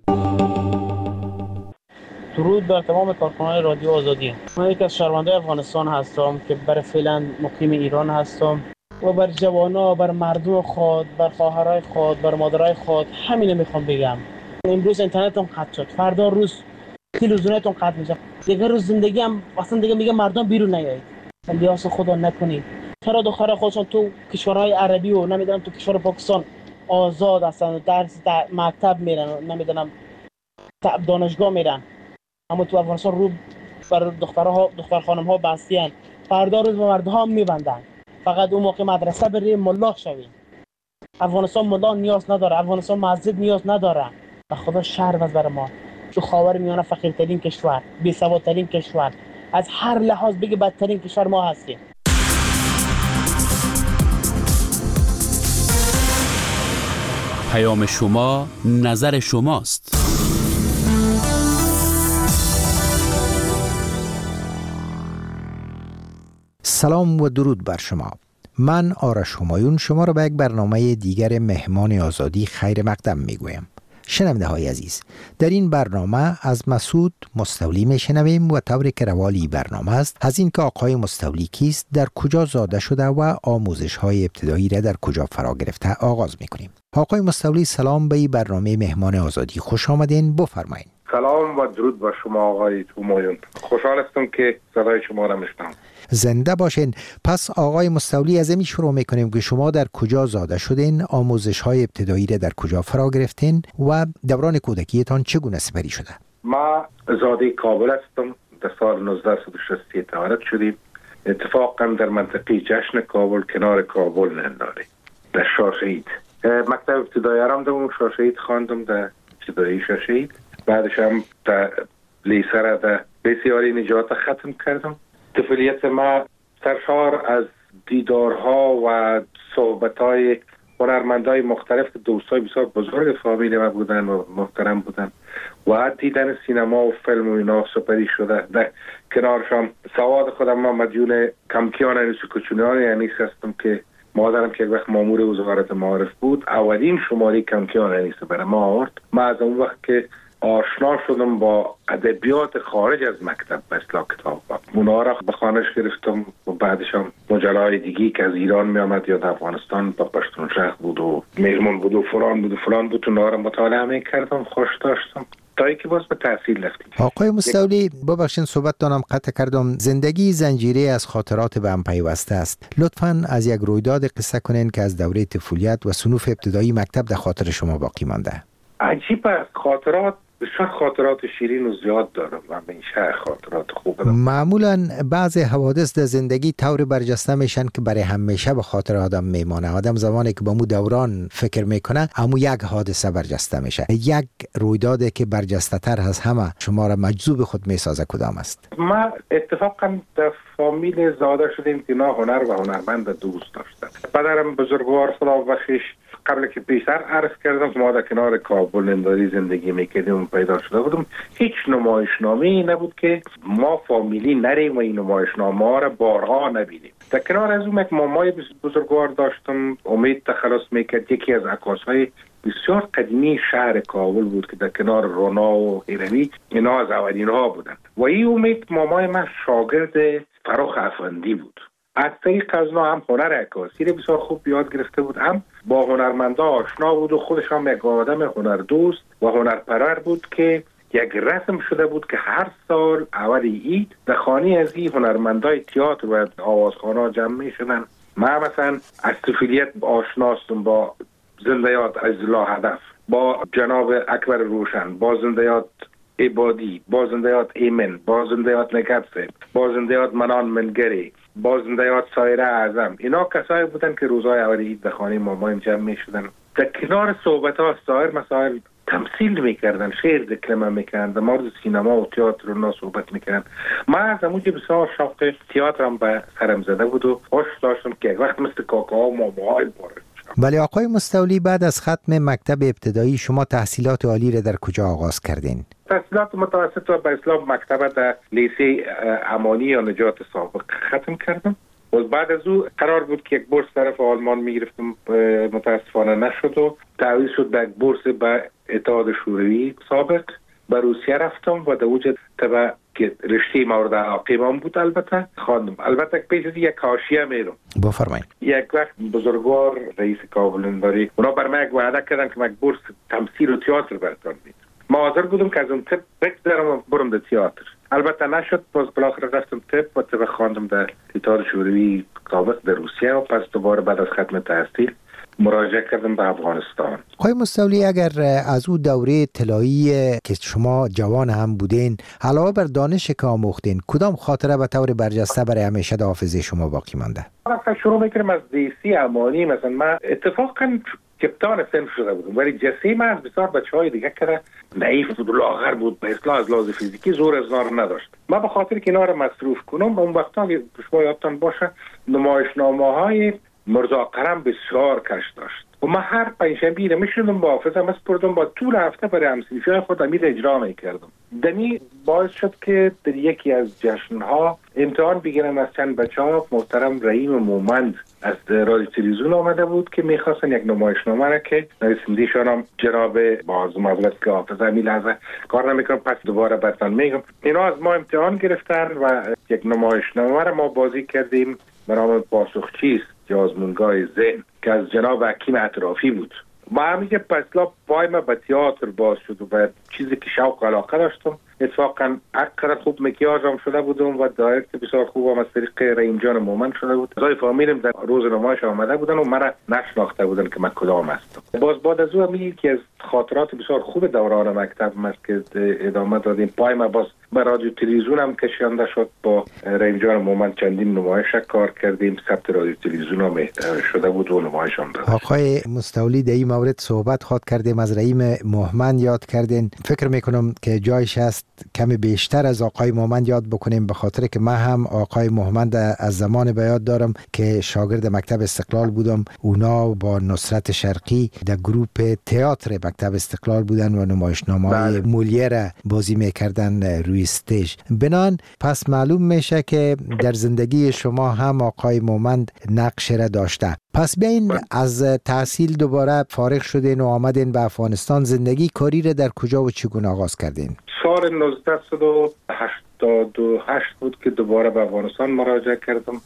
درود بر تمام کارکنان رادیو آزادی. من یک از شهروندان افغانستان هستم که برای فعلا مقیم ایران هستم و بر جوانا، بر مردم خود، بر خواهرای خود، بر مادرای خود همینه میخوام بگم. امروز اینترنتتون قطع شد، فردا روز تلویزیونتون قطع میشه، دیگه روز زندگی هم اصلا دیگه میگه مردم بیرون نیایید. لیاس خدا نکنید. چرا دخترای خودشون تو کشورهای عربی و نمیدونم تو کشور پاکستان آزاد هستن، درس در مکتب میرن، نمیدونم دانشگاه میرن، اما تو افغانستان رو بر دختر خانم ها بستیان، فردا روز به مردها میبندن. فقط اون موقع مدرسه بری ملا شوی. افغانستان ملا نیاز نداره، افغانستان مسجد نیاز نداره. به خدا شرم از بر ما. تو خاورمیانه فقیرترین کشور، بی‌سوادترین کشور، از هر لحاظ بگی بدترین کشور ما هستیم. پیام شما، نظر شماست. سلام و درود بر شما. من آرش همایون شما را به یک برنامه دیگر مهمان آزادی خیر مقدم میگویم. شنونده های عزیز، در این برنامه از مسعود مستولی میشنویم و طوری که روالی برنامه است از این که آقای مستولی کیست، در کجا زاده شده و آموزش های ابتدایی را در کجا فرا گرفته آغاز میکنیم. آقای مستولی سلام به برنامه مهمان آزادی، خوش آمدین، بفرمایید. سلام و درود بر شما آقای همایون، خوشحال هستم که صدای شما را میشنوم. زنده باشین. پس آقای مستولی از این شروع میکنیم که شما در کجا زاده شدین، آموزش های ابتدایی را در کجا فرا گرفتین و دوران کودکیتان چگونه سپری شده؟ ما زاده کابل هستم، در سال 1963 تولد شدیم، اتفاقا در منطقه جشن کابل کنار کابل ننداره در شاشهید. مکتب ابتدایی رم در شاشهید خواندم، در ابتدایی شاشهید. بعدش هم در لیسه را در بسیاری نجات ختم کردم. طفولیت ما سرشار از دیدارها و صحبتهای هنرمندای مختلف، دوستای بسیار بزرگ فامیل ما بودن و محترم بودن و دیدن سینما و فیلم و اینا سپری شده. در کنارشان سواد خودم ما مدیون کمکیان انیس و کچونیان انیس هستم که مادرم که یک وقت مامور وزارت معارف بود اولین شماره کمکیان انیس برای ما آورد. ما از اون وقت که آشنا شدم با ادبیات خارج از مکتب به اصطلاح کتاب اونا را به خانش گرفتم و بعدش هم مجله‌های دیگی که از ایران می آمد یا در افغانستان با پشتون شهر بود و میرمون بود و فلان بود اونا را مطالعه می کردم، خوش داشتم تا اینکه باز به تحصیل رفتیم. آقای مستولی ببخشید صحبت دانم قطع کردم. زندگی زنجیره از خاطرات به هم پیوسته است. لطفاً از یک رویداد قصه کنین که از دوره طفولیت و صنوف ابتدایی مکتب در خاطر شما باقی مانده. عجیب خاطرات، بسیار خاطرات شیرین و زیاد دارم و این شهر خاطرات خوب دارم. معمولا بعض حوادث در زندگی طور برجسته میشن که برای همیشه به خاطر آدم میمانه. آدم زمانی که به مو دوران فکر میکنه همو یک حادثه برجسته میشه. یک رویدادی که برجسته تر از همه شما را مجذوب خود میسازه کدام است؟ ما اتفاقا در فامیل زاده شدیم که نه هنر و هنرمند دوست داشتن. پدرم بزرگوار خدا بخشش قبل که پیشتر عرض کردم که ما در کنار کابل ننداری زندگی میکردیم پیدا شده بودم. هیچ نمایشنامه‌ای نبود که ما فامیلی نریم و این نمایشنامه ها را بارها نبینیم. در کنار از اون یک مامای بزرگوار داشتم، امید تخلص میکرد، یکی از عکاسهای بسیار قدیمی شهر کابل بود که در کنار رونا و هیروی اینا از اولین ها بودند و این امید مامای من شاگرد فرخ افندی بود. از طریق از اونا هم هنر عکاسی رو بسیار خوب یاد گرفته بود، هم با هنرمندا آشنا بود و خودش هم یک آدم هنردوست و هنرپرور بود که یک رسم شده بود که هر سال اول عید در خانه از این هنرمندای تئاتر و آوازخوان‌ها جمع می‌شدن. من مثلا از طفولیت آشناستم با زنده یاد عزیزالله هدف، با جناب اکبر روشن، با زنده یاد عبادی، با زنده یاد ایمن، با زنده یاد نگبسه، با زنده یاد منان منگری، با زنده یاد سایره اعظم. اینا کسایی بودن که روزهای اول عید در خانه مامان جمع می‌شدن. در کنار صحبت‌ها سایر مسائل تمثیل میکردن، شعر دکلمه میکردن، در مورد سینما و تئاتر رو صحبت میکردن. من از اونجا بسیار شوق تئاترم به سرم زده بود و خوش داشتم که وقت مثل کاکاها و ماماهای باره. ولی آقای مستولی بعد از ختم مکتب ابتدایی شما تحصیلات عالی را در کجا آغاز کردین؟ تحصیلات متوسط و به اصطلاح مکتب در لیسه امانی یا نجات سابق ختم کردم. و بعد از او قرار بود که یک بورس طرف آلمان میگرفتم، متاسفانه نشد و تعویض شد به یک بورس به اتحاد شوروی سابق. به روسیه رفتم و در اوجه طبع که رشته مورد علاقه من بود البته خواندم. البته پیش از یک حاشیه میرم. بفرمایید. یک وقت بزرگوار رئیس کابل ننداری اونا بر من یک وعده کردن که من بورس تمثیل و تئاتر براتون میدم. ما حاضر بودم که از اون طب بگذرم و برم در تئاتر. البته نشد. باز بالاخره رفتم طب و طب خواندم در اتحاد شوروی سابق در روسیه و پس دوباره بعد از ختم تحصیل مراجعه کردم به افغانستان. آقای مستولی اگر از او دوره طلایی که شما جوان هم بودین علاوه بر دانش که آموختین کدام خاطره به طور برجسته برای همیشه در حافظه شما باقی مانده؟ مثلا شروع میکنم از دیسی امانی. مثلا من اتفاقا کپتان صنف شده بودم ولی جسه من از بسیار بچهای دیگه که نحیف بود و لاغر بود، به اصطلاح از لحاظ فیزیکی زور از نار نداشت. من به خاطر که اینا رو مصروف کنم اون وقتا که شما یادتان باشه نمایشنامه‌های مرزا قرم بسیار کش داشت و من هر پنجشنبه رو میشدم با حافظم اسپردم با طول هفته برای همسنفیای خود امیر اجرا میکردم. دمی باعث شد که در یکی از جشنها امتحان بگیرن از چند بچه ها. محترم رحیم مومند از رادیو تلویزیون آمده بود که میخواستن یک نمایشنامه را که نویسنده‌شان هم جناب باز معذرت که حافظ همین لحظه کار نمیکنم، پس دوباره براتون میگم. اینا از ما امتحان گرفتن و یک نمایشنامه را ما بازی کردیم به نام پاسخچیست یا آزمونگاه ذهن که از جناب حکیم اطرافی بود. با همیشه پسلا پای ما به تئاتر باز شد و به چیزی که شوق و علاقه داشتم. اتفاقا اقرا خوب مکیاج هم شده بودم و دایرکت بسیار خوب هم از طریق رحیم جان مومن شده بود. زای فامیلم در روز نمایش آمده بودن و مرا نشناخته بودن که من کدام هستم. باز بعد از او میگه که از خاطرات بسیار خوب دوران مکتب است که ادامه دادیم. پای ما باز به رادیو تلویزیون هم کشانده شد، با رحیم جان مومن چندین نمایش کار کردیم، ثبت رادیو تلویزیون هم شده بود و نمایش هم داشت. آقای مستولی در این مورد صحبت خواهد کردیم، از رحیم مومن یاد کردین. فکر میکنم که جایش است کمی بیشتر از آقای مومن یاد بکنیم، به خاطر که من هم آقای مومن از زمان به یاد دارم که شاگرد مکتب استقلال بودم. اونا با نصرت شرقی در گروپ تئاتر مکتب استقلال بودن و نمایشنامه‌های مولیر بازی میکردن روی استیج. بنان پس معلوم میشه که در زندگی شما هم آقای مومن نقش را داشته. پس بیاین از تحصیل دوباره فارغ شدین و آمدین به افغانستان. زندگی کاری را در کجا و چگونه آغاز کردین؟ سال 1988 بود که دوباره به افغانستان مراجعه کردم.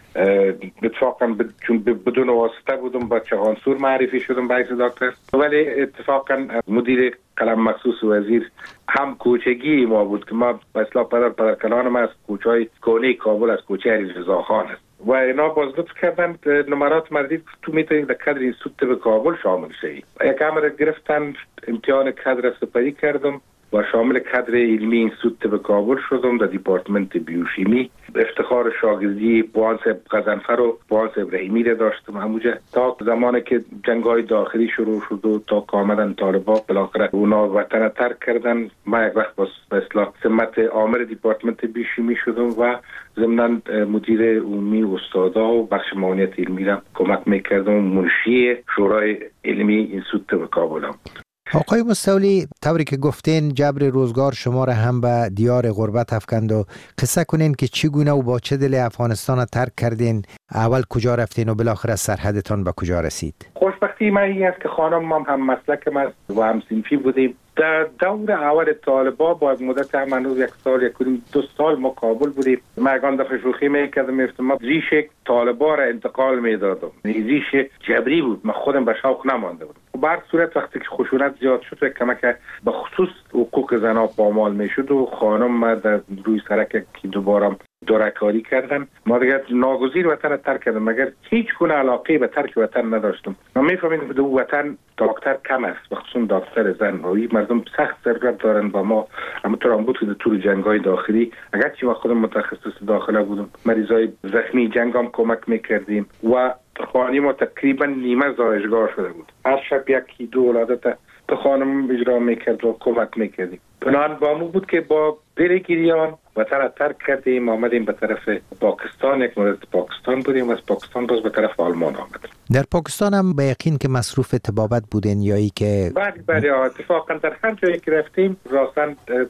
اتفاقا چون بدون واسطه بودم با چغانسور معرفی شدم به حیث دکتر، ولی اتفاقا مدیر قلم مخصوص وزیر هم کوچگی ما بود که ما به اصطلاح پدر کلان ما از کوچه‌های کونه کابل، از کوچه علیرضا خان است و اینا باز لطف کردن نمرات مردید تو میتونید در کادر اینستیتوت به کابل شامل شید. یک امر گرفتن، امتحان کادر سپری کردم و شامل کادر علمی اینستیتوت به کابل شدم در دیپارتمنت بیوشیمی. افتخار شاگردی پوان صاحب غضنفر و پوان صاحب رحیمی را داشتم همونجا تا زمانی که جنگ‌های داخلی شروع شد و تا که آمدن طالبان بالاخره اونا وطن ترک کردن. من یک وقت به اصطلاح سمت آمر دیپارتمنت بیوشیمی شدم و ضمن مدیر عمومی استادا و بخش معاونیت علمی را کمک میکردم. منشی شورای علمی اینستیتوت به کابل هم. آقای مستولی، طوری که گفتین جبر روزگار شما را هم به دیار غربت افکند و قصه کنین که چگونه و با چه دل افغانستان را ترک کردین، اول کجا رفتین و بالاخره سرحدتان به کجا رسید؟ خوشبختی من این است که خانم هم مسلک ما و هم صنفی بودیم. در دور اول طالبا با مدت هنوز یک سال یک دو سال ما کابل بودیم. من یکان دفعه شوخی میکردم میفتم ریش طالبا را انتقال میدادم، ریش جبری بود، من خودم به شوق نمانده بودم. بر صورت وقتی که خشونت زیاد شد کمک به خصوص حقوق زنها پامال میشد و خانم ما در روی سرک که دوباره دورکاری کردن، ما دیگه ناگزیر وطن ترک کردم مگر هیچ گونه علاقه به ترک وطن نداشتم. ما میفهمیم که دو وطن دکتر کم است، بخصوص دکتر زن و این مردم سخت ضرورت دارن با ما. همونطور هم بود که طول جنگ‌های داخلی اگرچه ما خودم متخصص داخله بودم، مریضای زخمی جنگ هم کمک میکردیم و خانه ما تقریبا نیمه زایشگاه شده بود. هر شب یکی دو ولادت تو خانم اجرا میکرد و کمک میکردیم. بنابراین با مو بود که با دلگیریان وطن ترک کردیم، آمدیم به طرف پاکستان. یک مدت پاکستان بودیم و از پاکستان باز به طرف آلمان آمدیم. در پاکستان هم به یقین که مصروف طبابت بودین یا ای که بله اتفاقا در هر جایی که رفتیم راستاً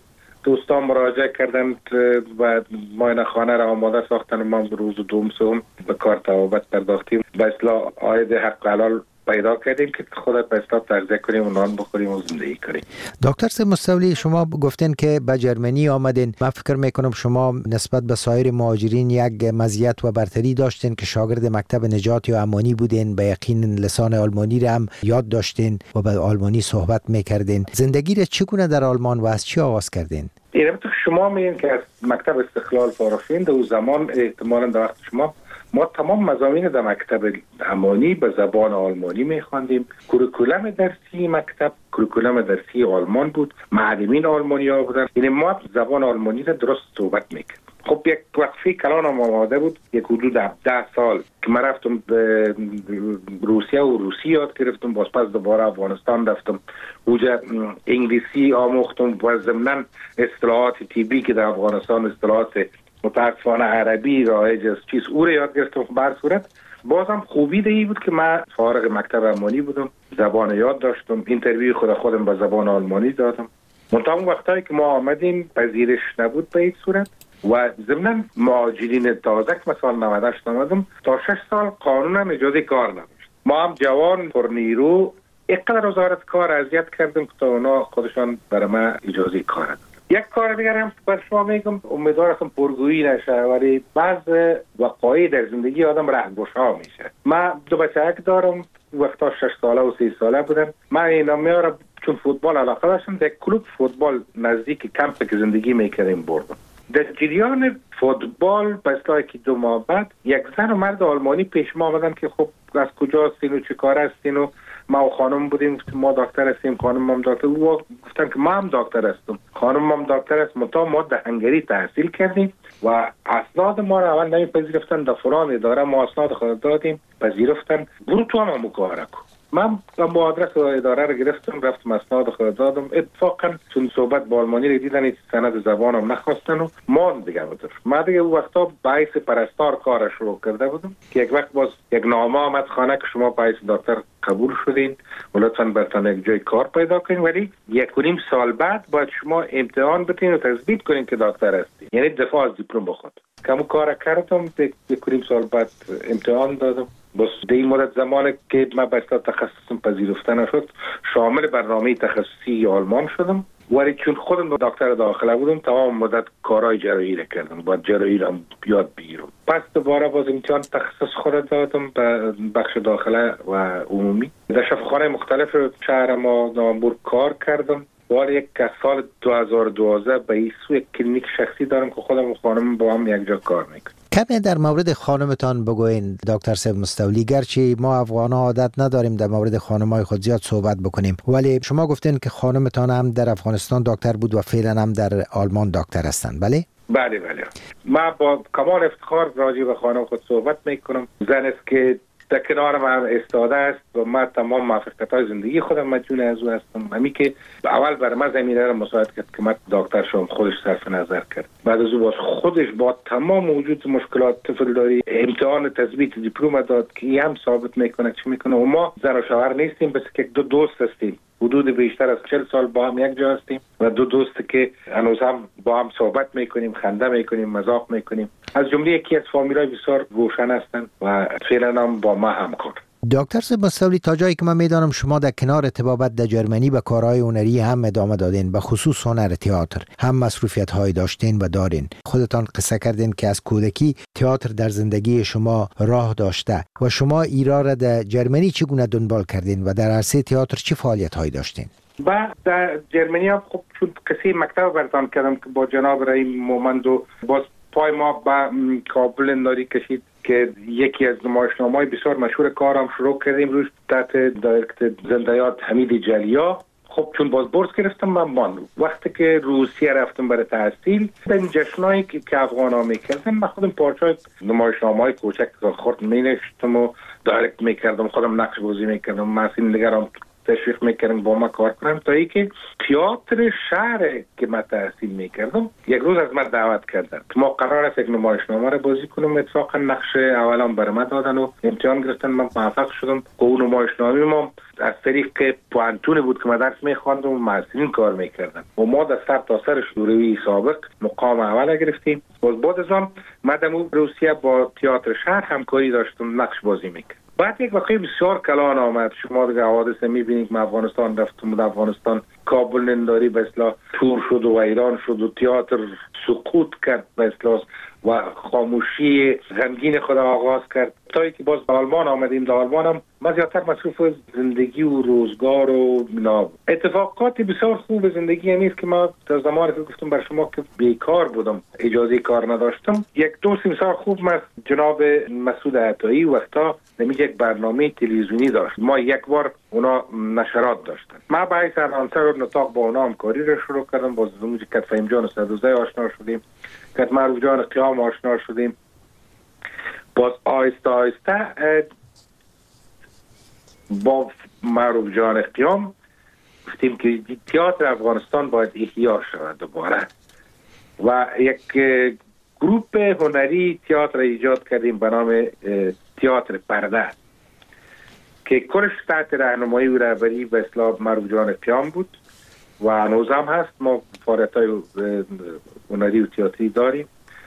دوستان مراجعه کردند و معاینه خانه را آماده ساختن و ما روز دوم به کار طبابت پرداختیم. به اصطلاح عاید حق حلال پیدا کردیم که خودت به اصطلاح تغذیه کنیم و نان بخوریم و زندگی کنیم. دکتر مستولی، شما گفتین که به جرمنی آمدین. من فکر میکنم شما نسبت به سایر مهاجرین یک مزیت و برتری داشتین که شاگرد مکتب نجات یا امانی بودین، به یقین لسان آلمانی را هم یاد داشتین و به آلمانی صحبت میکردین. زندگی را چگونه در آلمان و از چی آغاز کردین؟ شما میگین که از مکتب استقلال فارغ شدین، در زمان احتمالاً در وقت شما ما تمام مضامین در مکتب امانی به زبان آلمانی میخواندیم. کوریکولم درسی مکتب کوریکولم درسی آلمان بود، معلمین آلمانی ها بودن، یعنی ما زبان آلمانی را درست صحبت میکردیم. خب یک وقفه کلان هم آماده بود، یک حدود 10 سال که من رفتم به روسیه و روسی یاد گرفتم، باز پس دوباره افغانستان رفتم اونجا انگلیسی آموختم و ضمناً اصطلاحات طبی که در افغانستان اصطلاحات متاسفانه عربی رایج است چیز او رو یاد گرفتم. بر صورت بازم خوبی دیگه بود که من فارغ مکتب آلمانی بودم، زبان یاد داشتم، اینترویو خودم به زبان آلمانی دادم. منتها اون وقتایی که ما آمدیم پذیرش نبود به این صورت و ضمن مهاجرین تازه که مثلا 98 آمدم تا 6 سال قانون هم اجازه کار نداشت. ما هم جوان پر نیرو اینقدر وزارت کار اذیت کردیم که تا اونا خودشان برای ما اجازه کار دادن. یک کار دیگر هم بر شما میگم، امیدوارم پرگویی نشه، ولی بعض وقایع در زندگی آدم رهگشا میشه. من 2 بچه دارم، وقتا 6 ساله و 3 ساله بودن. من اینا میارم چون فوتبال علاقه داشتم، در کلوب فوتبال نزدیک کمپ که زندگی میکردیم بردم. در جریان فوتبال به اصطلاح که 2 ماه بعد یک زن و مرد آلمانی پیش ما آمدن که خب از کجا هستین و چه کار هستین و ما و خانم بودیم، ما دکتر هستیم، خانم هم دکتر. او گفتن که ما هم دکتر هستم، خانم هم دکتر است، ما در هنگری تحصیل کردیم و اسناد ما را اول نمیپذیرفتن. در فلان اداره ما اسناد خود دادیم، پذیرفتن، برو تو هم کار کن. من با آدرس اداره را گرفتم، رفتم اسناد خود دادم. اتفاقا چون صحبت با آلمانی را دیدن، سند زبانم نخواستن و ما دیگه بودم. ما دیگه اون وقتا باعث پرستار کار شروع کرده بودم که یک وقت باز یک نامه آمد خانه که شما باعث دکتر قبول شدین و لطفاً برتان یک جای کار پیدا کنین، ولی 1.5 سال بعد باید شما امتحان بتین و تثبیت کنین که دکتر هستین، یعنی دفاع از دیپلم بخواد. کمو کار کردم، 1.5 سال بعد امتحان دادم. بس در این مدت زمانی که من به اصطلاح تخصصم پذیرفته نشد، شامل برنامه تخصصی آلمان شدم، ولی چون خودم دکتر داخله بودم تمام مدت کارهای جراحی را کردم، باید جراحی را یاد بگیرم. پس دوباره باز امتحان تخصص خود دادم به بخش داخله و عمومی. در شفاخانه مختلف شهر ما نامبور کار کردم. ولی یک سال 2012 به این سوی کلینیک شخصی دارم که خودم و خانم با هم یک جا کار میکنم. کمی در مورد خانمتان بگوین دکتر صاحب مستولی. گرچه ما افغان ها عادت نداریم در مورد خانمای خود زیاد صحبت بکنیم، ولی شما گفتین که خانمتان هم در افغانستان دکتر بود و فعلا هم در آلمان دکتر هستند، بله؟ بله. من با کمال افتخار راجع به خانم خود صحبت میکنم. زن است که در کنار من استاده است و من تمام موفقیت‌های زندگی خودم مدیون از او هستم. همین که اول برای من زمینه را مساعد کرد که من دکتر شدم، خودش صرف نظر کرد. بعد از او باز خودش با تمام وجود مشکلات طفل داری امتحان تثبیت دیپلم داد که هم ثابت میکنه چی میکنه. و ما زن و شوهر نیستیم، بس که 2 دوست هستیم. حدود بیشتر از 40 سال با هم یک جا هستیم و 2 دوست که هنوز هم با هم صحبت میکنیم، خنده میکنیم، مذاق میکنیم. از جمله یکی از فامیلای بسیار روشن هستند و فعلا هم با ما همکار. دکتر صاحب مستولی، تا جایی که من میدانم شما در کنار ارتباطات در جرمنی به کارهای هنری هم ادامه دادین، به خصوص هنر تئاتر هم مسئولیت های داشتین و دارین. خودتان قصه کردین که از کودکی تئاتر در زندگی شما راه داشته و شما ایرا را در جرمنی چگونه دنبال کردین و در عرصه تئاتر چه فعالیت هایی داشتین؟ در جرمنی هم خب چون قصه مکتب برتان کردم که با جناب رئیس مومندو باز پای ما به کابل انداری کشید که یکی از نمایشنامه‌های بسیار مشهور کارم شروع کردیم روش تحت دایرکت زنده‌یاد حمید جلیا. خب چون باز بورس گرفتم من وقتی که روسیه رفتم برای تحصیل، در این جشنایی که افغان‌ها می‌کردن من خودم پارچه‌های نمایشنامه‌های کوچک خورد می‌نوشتم و دایرکت می‌کردم، خودم نقش بازی می‌کردم، مسئولین دیگران تشویق میکردم با ما کار کنم، تا اینکه تئاتر شهر که من تحصیل میکردم یک روز از من دعوت کردن که ما قرار است یک نمایشنامه را بازی کنم. اتفاقا نقش اولام برای من دادن و امتحان گرفتن، من موفق شدم. اون نمایشنامه ما از طریق پوانتون بود که من درس میخواندم و مسئولین کار میکردن و ما در سر تا سر شوروی سابق مقام اول گرفتیم. باز بعد از آن من در روسیه با تئاتر شهر همکاری داشتم، نقش بازی میکردم. بعد یک واقعی بسیار کلان آمد. شما دیگه حوادث میبینید که افغانستان رفتم و افغانستان کابل ننداری به اصطلاح تور شد و ایران شد و تئاتر سقوط کرد به اصطلاح و خاموشی غمگین خود آغاز کرد تا اینکه باز به آلمان آمدیم. در آلمان هم من زیادتر مصروف زندگی و روزگار و اتفاقات بسیار خوب زندگی نیست که ما در زمانی که گفتم بر شما که بیکار بودم، اجازه کار نداشتم، یک دوست بسیار خوب من جناب مسعود عطایی وقتا نمیشه یک برنامه تلویزیونی داشت. ما یک بار اونا نشرات داشتن، ما باعث انانسر و نطاق با اونا همکاری رو شروع کردم. باز زموجی کت فهیم جان صدوزه آشنا شدیم، کت معروف جان قیام آشنا شدیم. باز آهسته آهسته با معروف جان قیام گفتیم که تئاتر افغانستان باید احیا شود دوباره و یک گروپ هنری تئاتر ایجاد کردیم به نام تئاتر پرده که کلش تحت راهنمایی و رهبری به اصطلاح معروف جان قیام بود و هنوز هم هست. ما فعالیت‌های هنری و تئاتری داریم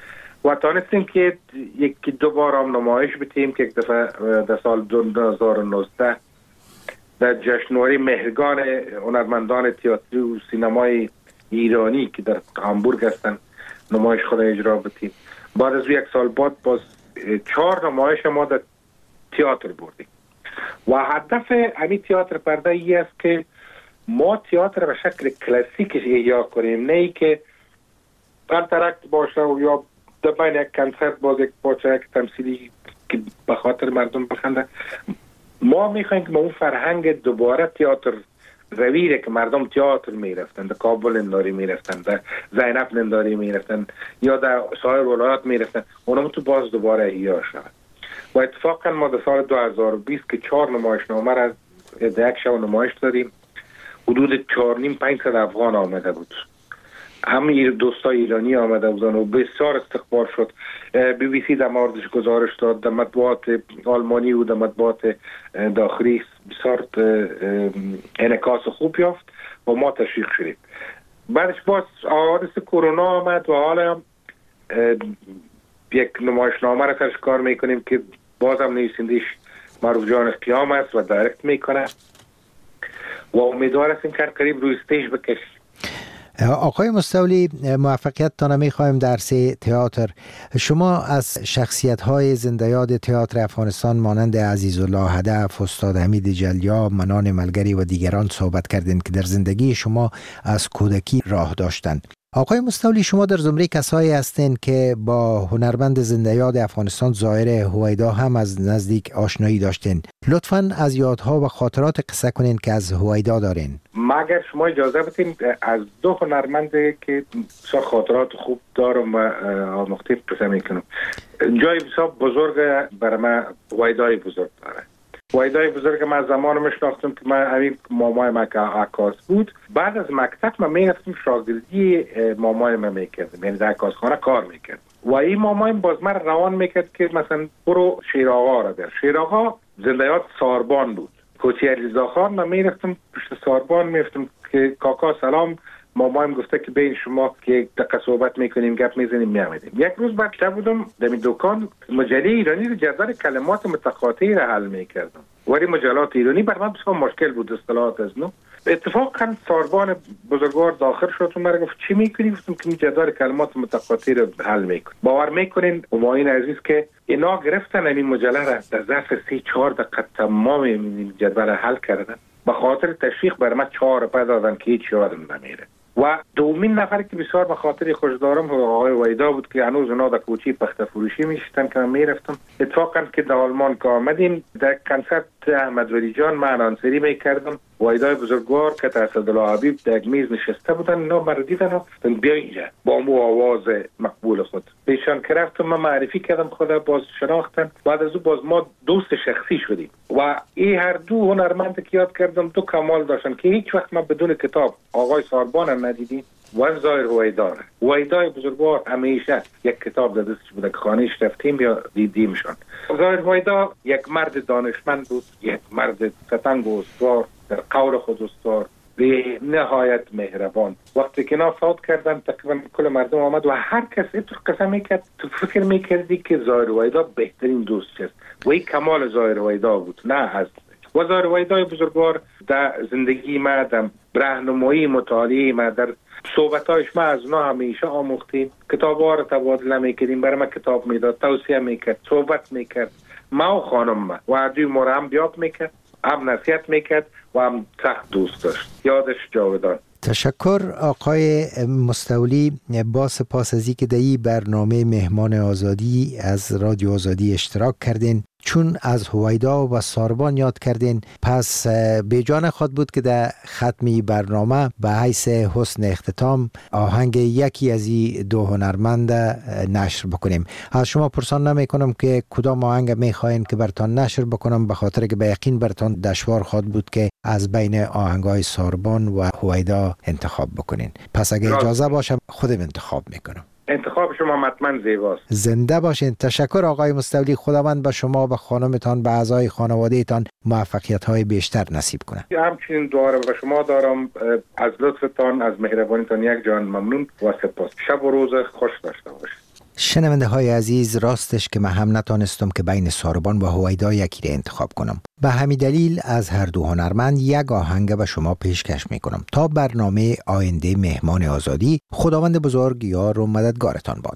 و تانستیم که یکی دو بار هم نمایش بتیم که یک دفعه در سال 2019 در جشنواره مهرگان هنرمندان تئاتری و سینمای ایرانی که در هامبورگ هستن نمایش خود اجرا بتیم. بعد از یک سال بعد باز 4 نمایش ما در تئاتر بردیم و هدف همین تئاتر پرده ای است که ما تئاتر به شکل کلاسیک احیا کنیم، نه ای که انترکت باشه و یا در بین یک کنسرت باز یک پارچه یک تمثیلی که به خاطر مردم بخنده. ما میخوایم که ما اون فرهنگ دوباره تئاتر رویره که مردم تئاتر میرفتن، در کابل ننداری میرفتن، در زینب ننداری میرفتن یا در سایر ولایات میرفتن، اونم تو باز دوباره احیا شد. و اتفاقا ما در سال 2020 که 4 نمایشنامه را در یک شب نمایش دادیم، حدود 4,500 افغان آمده بود. همه دوستای ایرانی آمده بودن و بسیار استقبال شد. بی بی سی در موردش گزارش داد، در مطبوعات آلمانی و در مطبوعات داخلی بسیار انعکاس خوب یافت و ما تشویق شدیم. بعدش باز حادثه کرونا آمد و حالا یک نمایشنامه را سرش کار میکنیم که بازم نویسندش معروف جان قیام است و دایرکت میکنه و امیدوار هستیم که قریب روی استیج بکشیم. آقای مستولی، موفقیتتان می‌خوایم در تئاتر. شما از شخصیت‌های زنده یاد تئاتر افغانستان مانند عزیزالله هدف، استاد حمید جلیا، منان ملگری و دیگران صحبت کردین که در زندگی شما از کودکی راه داشتند. آقای مستولی، شما در زمره کسایی هستین که با هنرمند زنده یاد افغانستان ظاهر هویدا هم از نزدیک آشنایی داشتین. لطفاً از یادها و خاطرات قصه کنین که از هویدا دارین. مگر شما اجازه بدین از 2 هنرمند که خاطرات خوب دارم و آموخته قصه میکنم. جای بسیار بزرگ برای من هویدای بزرگ داره. هویدای بزرگ من زمان میشناختم که من همین مامای من که عکاس بود. بعد از مکتب من میرفتم شاگردی مامای من میکردم، یعنی در عکاسخانه کار میکردم و این مامای باز من روان میکرد که مثلا برو شیراغا را بر. شیراغا زنده یاد ساربان بود. کوچه علیزاده خان من میرفتم پشت ساربان میرفتم که کاکا سلام، مامایم گفته که بین شما که یک دقیقه صحبت میکنیم گپ میزنیم میامدیم. یک روز بعد بودم در این دکان مجله ایرانی رو جدول کلمات متقاطعی را حل میکردم. ولی مجلات ایرانی بر من بسیار مشکل بود اصطلاحات از نو. اتفاقا ساربان بزرگوار داخل شد و مرا گفت چی میکنی؟ گفتم که جدول کلمات متقاطعی رو حل میکنم. باور میکنین همایون عزیز که اینا گرفتن این مجله را در ظرف 3-4 دقیقه تمام این جدول حل کردن. به خاطر تشویق بر من 4 روپیه دادن که هیچ یادم نمیره. و دومین نفر که بسیار به خاطر خوش دارم آقای ویدا بود که هنوز اونا در کوچه پخته فروشی میشتن که من میرفتم. اتفاقا که در آلمان که آمدیم در کنسرت احمد ولی جان من انصاری میکردم. ویدای بزرگوار که اسدالله حبیب در یک میز نشسته بودن، اینا مرا دیدن و بیا اینجا با مو آواز مقبول خود پیشان که رفتم من معرفی کردم، خدا باز شناختن. بعد از او باز ما دوست شخصی شدیم و این هر دو هنرمند که یاد کردم 2 کمال داشتن که هیچ وقت ما بدون کتاب آقای ساربان ندیدیم و ظاهر هویدا. هویدای بزرگوار همیشه یک کتاب در دستش بوده که خانه‌اش رفتیم یا دیدیمشان. ظاهر هویدا یک مرد دانشمند بود، یک مرد ستنگ و استوار، در قول خود استوار، به نهایت مهربان. وقتی که فوت کردن تقریبا کل مردم آمد و هر کس تو قسم میکرد، تو فکر میکردی که ظاهر هویدا بهترین دوست است و این کمال ظاهر هویدا بود، نه از و ظاهر هویدای بزرگوار در زندگی ما، در راهنمایی مطالعه ما، در صحبتایش ما از اونا همیشه آموختیم. کتاب‌ها رو تبادله میکردیم، برای ما کتاب میداد، توصیه میکرد، صحبت میکرد. ما و خانم ما و عدوی ما رو هم بیاد میکرد، هم نصیحت میکرد و هم سخت دوست داشت. یادش جاودان. تشکر آقای مستولی. با سپاس از اینکه در این برنامه مهمان آزادی از رادیو آزادی اشتراک کردین. چون از هویدا و ساربان یاد کردین، پس بیجان خود بود که در ختمی برنامه به حیث حسن اختتام آهنگ یکی از این 2 هنرمند نشر بکنیم. از شما پرسان نمی کنم که کدام آهنگ می خواهید که برتان نشر بکنم، به خاطر که به یقین برتان دشوار خود بود که از بین آهنگای ساربان و هویدا انتخاب بکنین. پس اگه اجازه باشم خودم انتخاب میکنم. انتخاب شما مطمئن زیباست. زنده باشین. تشکر آقای مستولی. خداوند به شما و خانمتان، به اعضای خانوادهتان موفقیت‌های بیشتر نصیب کنه. همچنین دعا را به شما دارم. از لطفتان، از مهربانیتان یک جان ممنون و سپاس. شب و روز خوش داشته باشید. شنونده های عزیز، راستش که من هم نتانستم که بین ساربان و هویدا یکی را انتخاب کنم. به همین دلیل از هر دو هنرمند یک آهنگ به شما پیشکش میکنم تا برنامه آینده مهمان آزادی خداوند بزرگ یار و مددگارتان باد.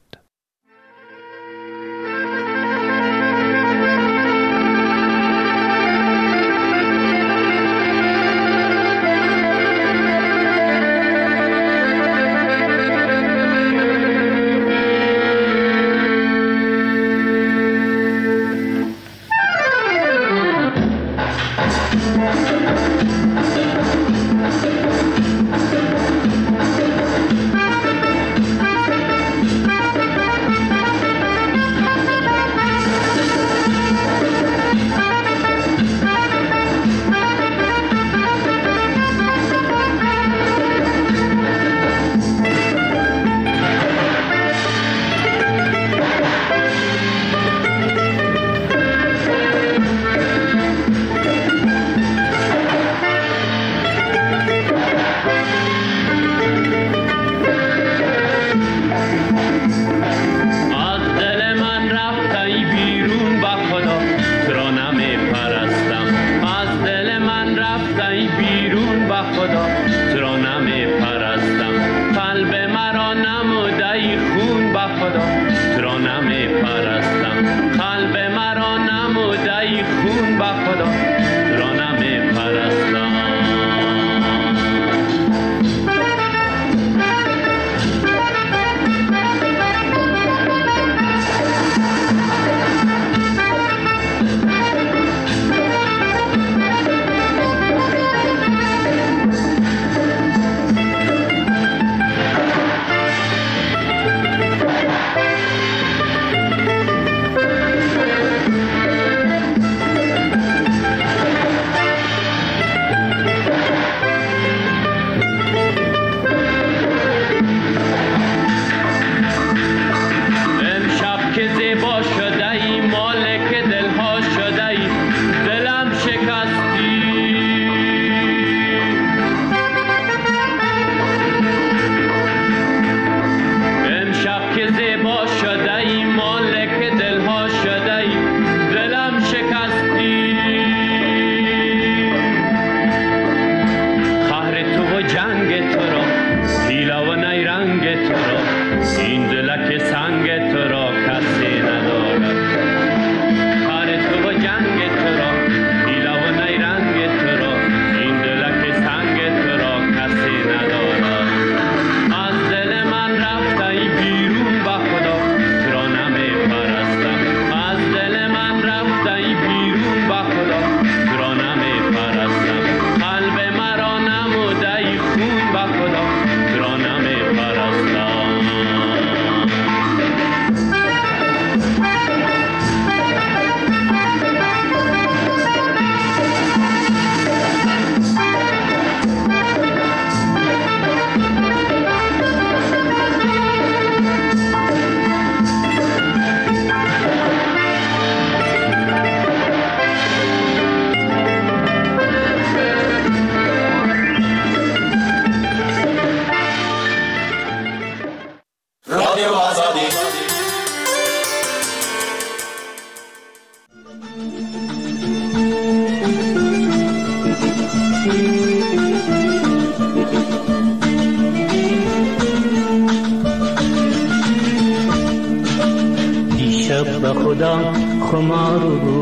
خمار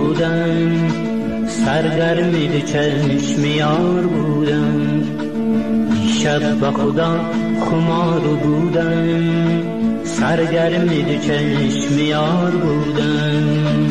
بودم سرگرم چشم یار بودم دیشب به خدا خمار بودم سرگرم چشم یار بودم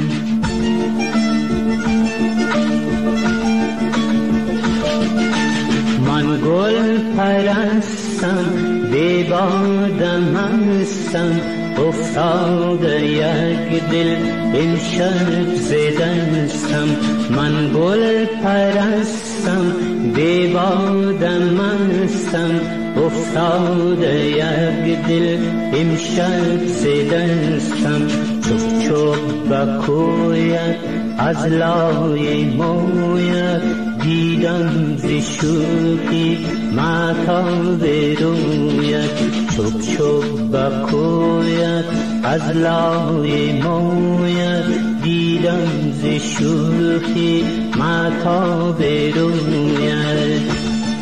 من گل پرستم بی بادم هستم افتاده یک دل امشب زدستم من گل پرستم بی بادم هستم افتاده یک دل امشب زدستم چوب چوب بکویت از لای مویت دیدم ز شوخی ماتاب رویت چوب چوب بکویت از لای مویت دیدم ز شوخی مهتاب رویت.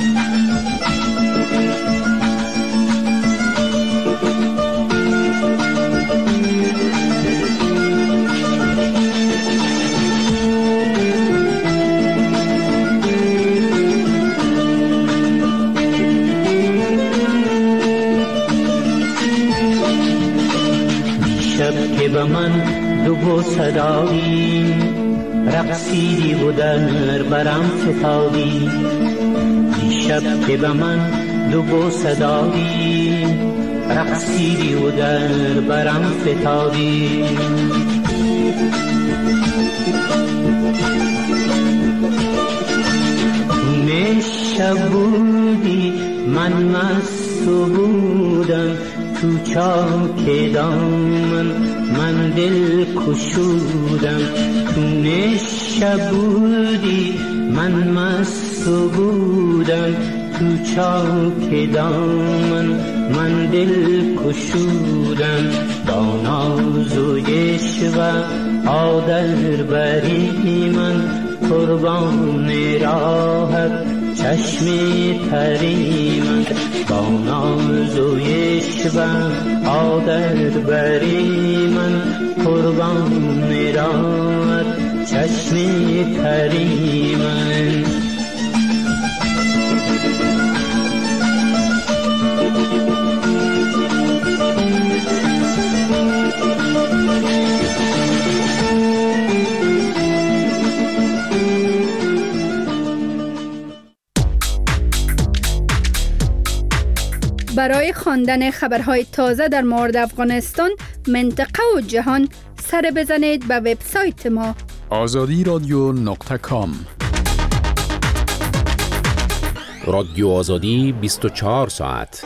که به من دو صدایی رقصیدی و در برم فتادی. دیشب که به من دو صدایی رقصیدی و در برم فتادی. نشب بودی من مست بودم تو چاک دامن من دل کشودم. تو نشب بودی من مست بودم تو چاک دامن من دل کشودم. با ناز و عشق آدل بری من قربان راحت چشم تری من. با ناز و عشق آدل بری من قربان راحت چشم تری من. برای خواندن خبرهای تازه در مورد افغانستان، منطقه و جهان سر بزنید به وبسایت ما azadiradyo.com. رادیو آزادی 24 ساعت.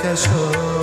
آتش ها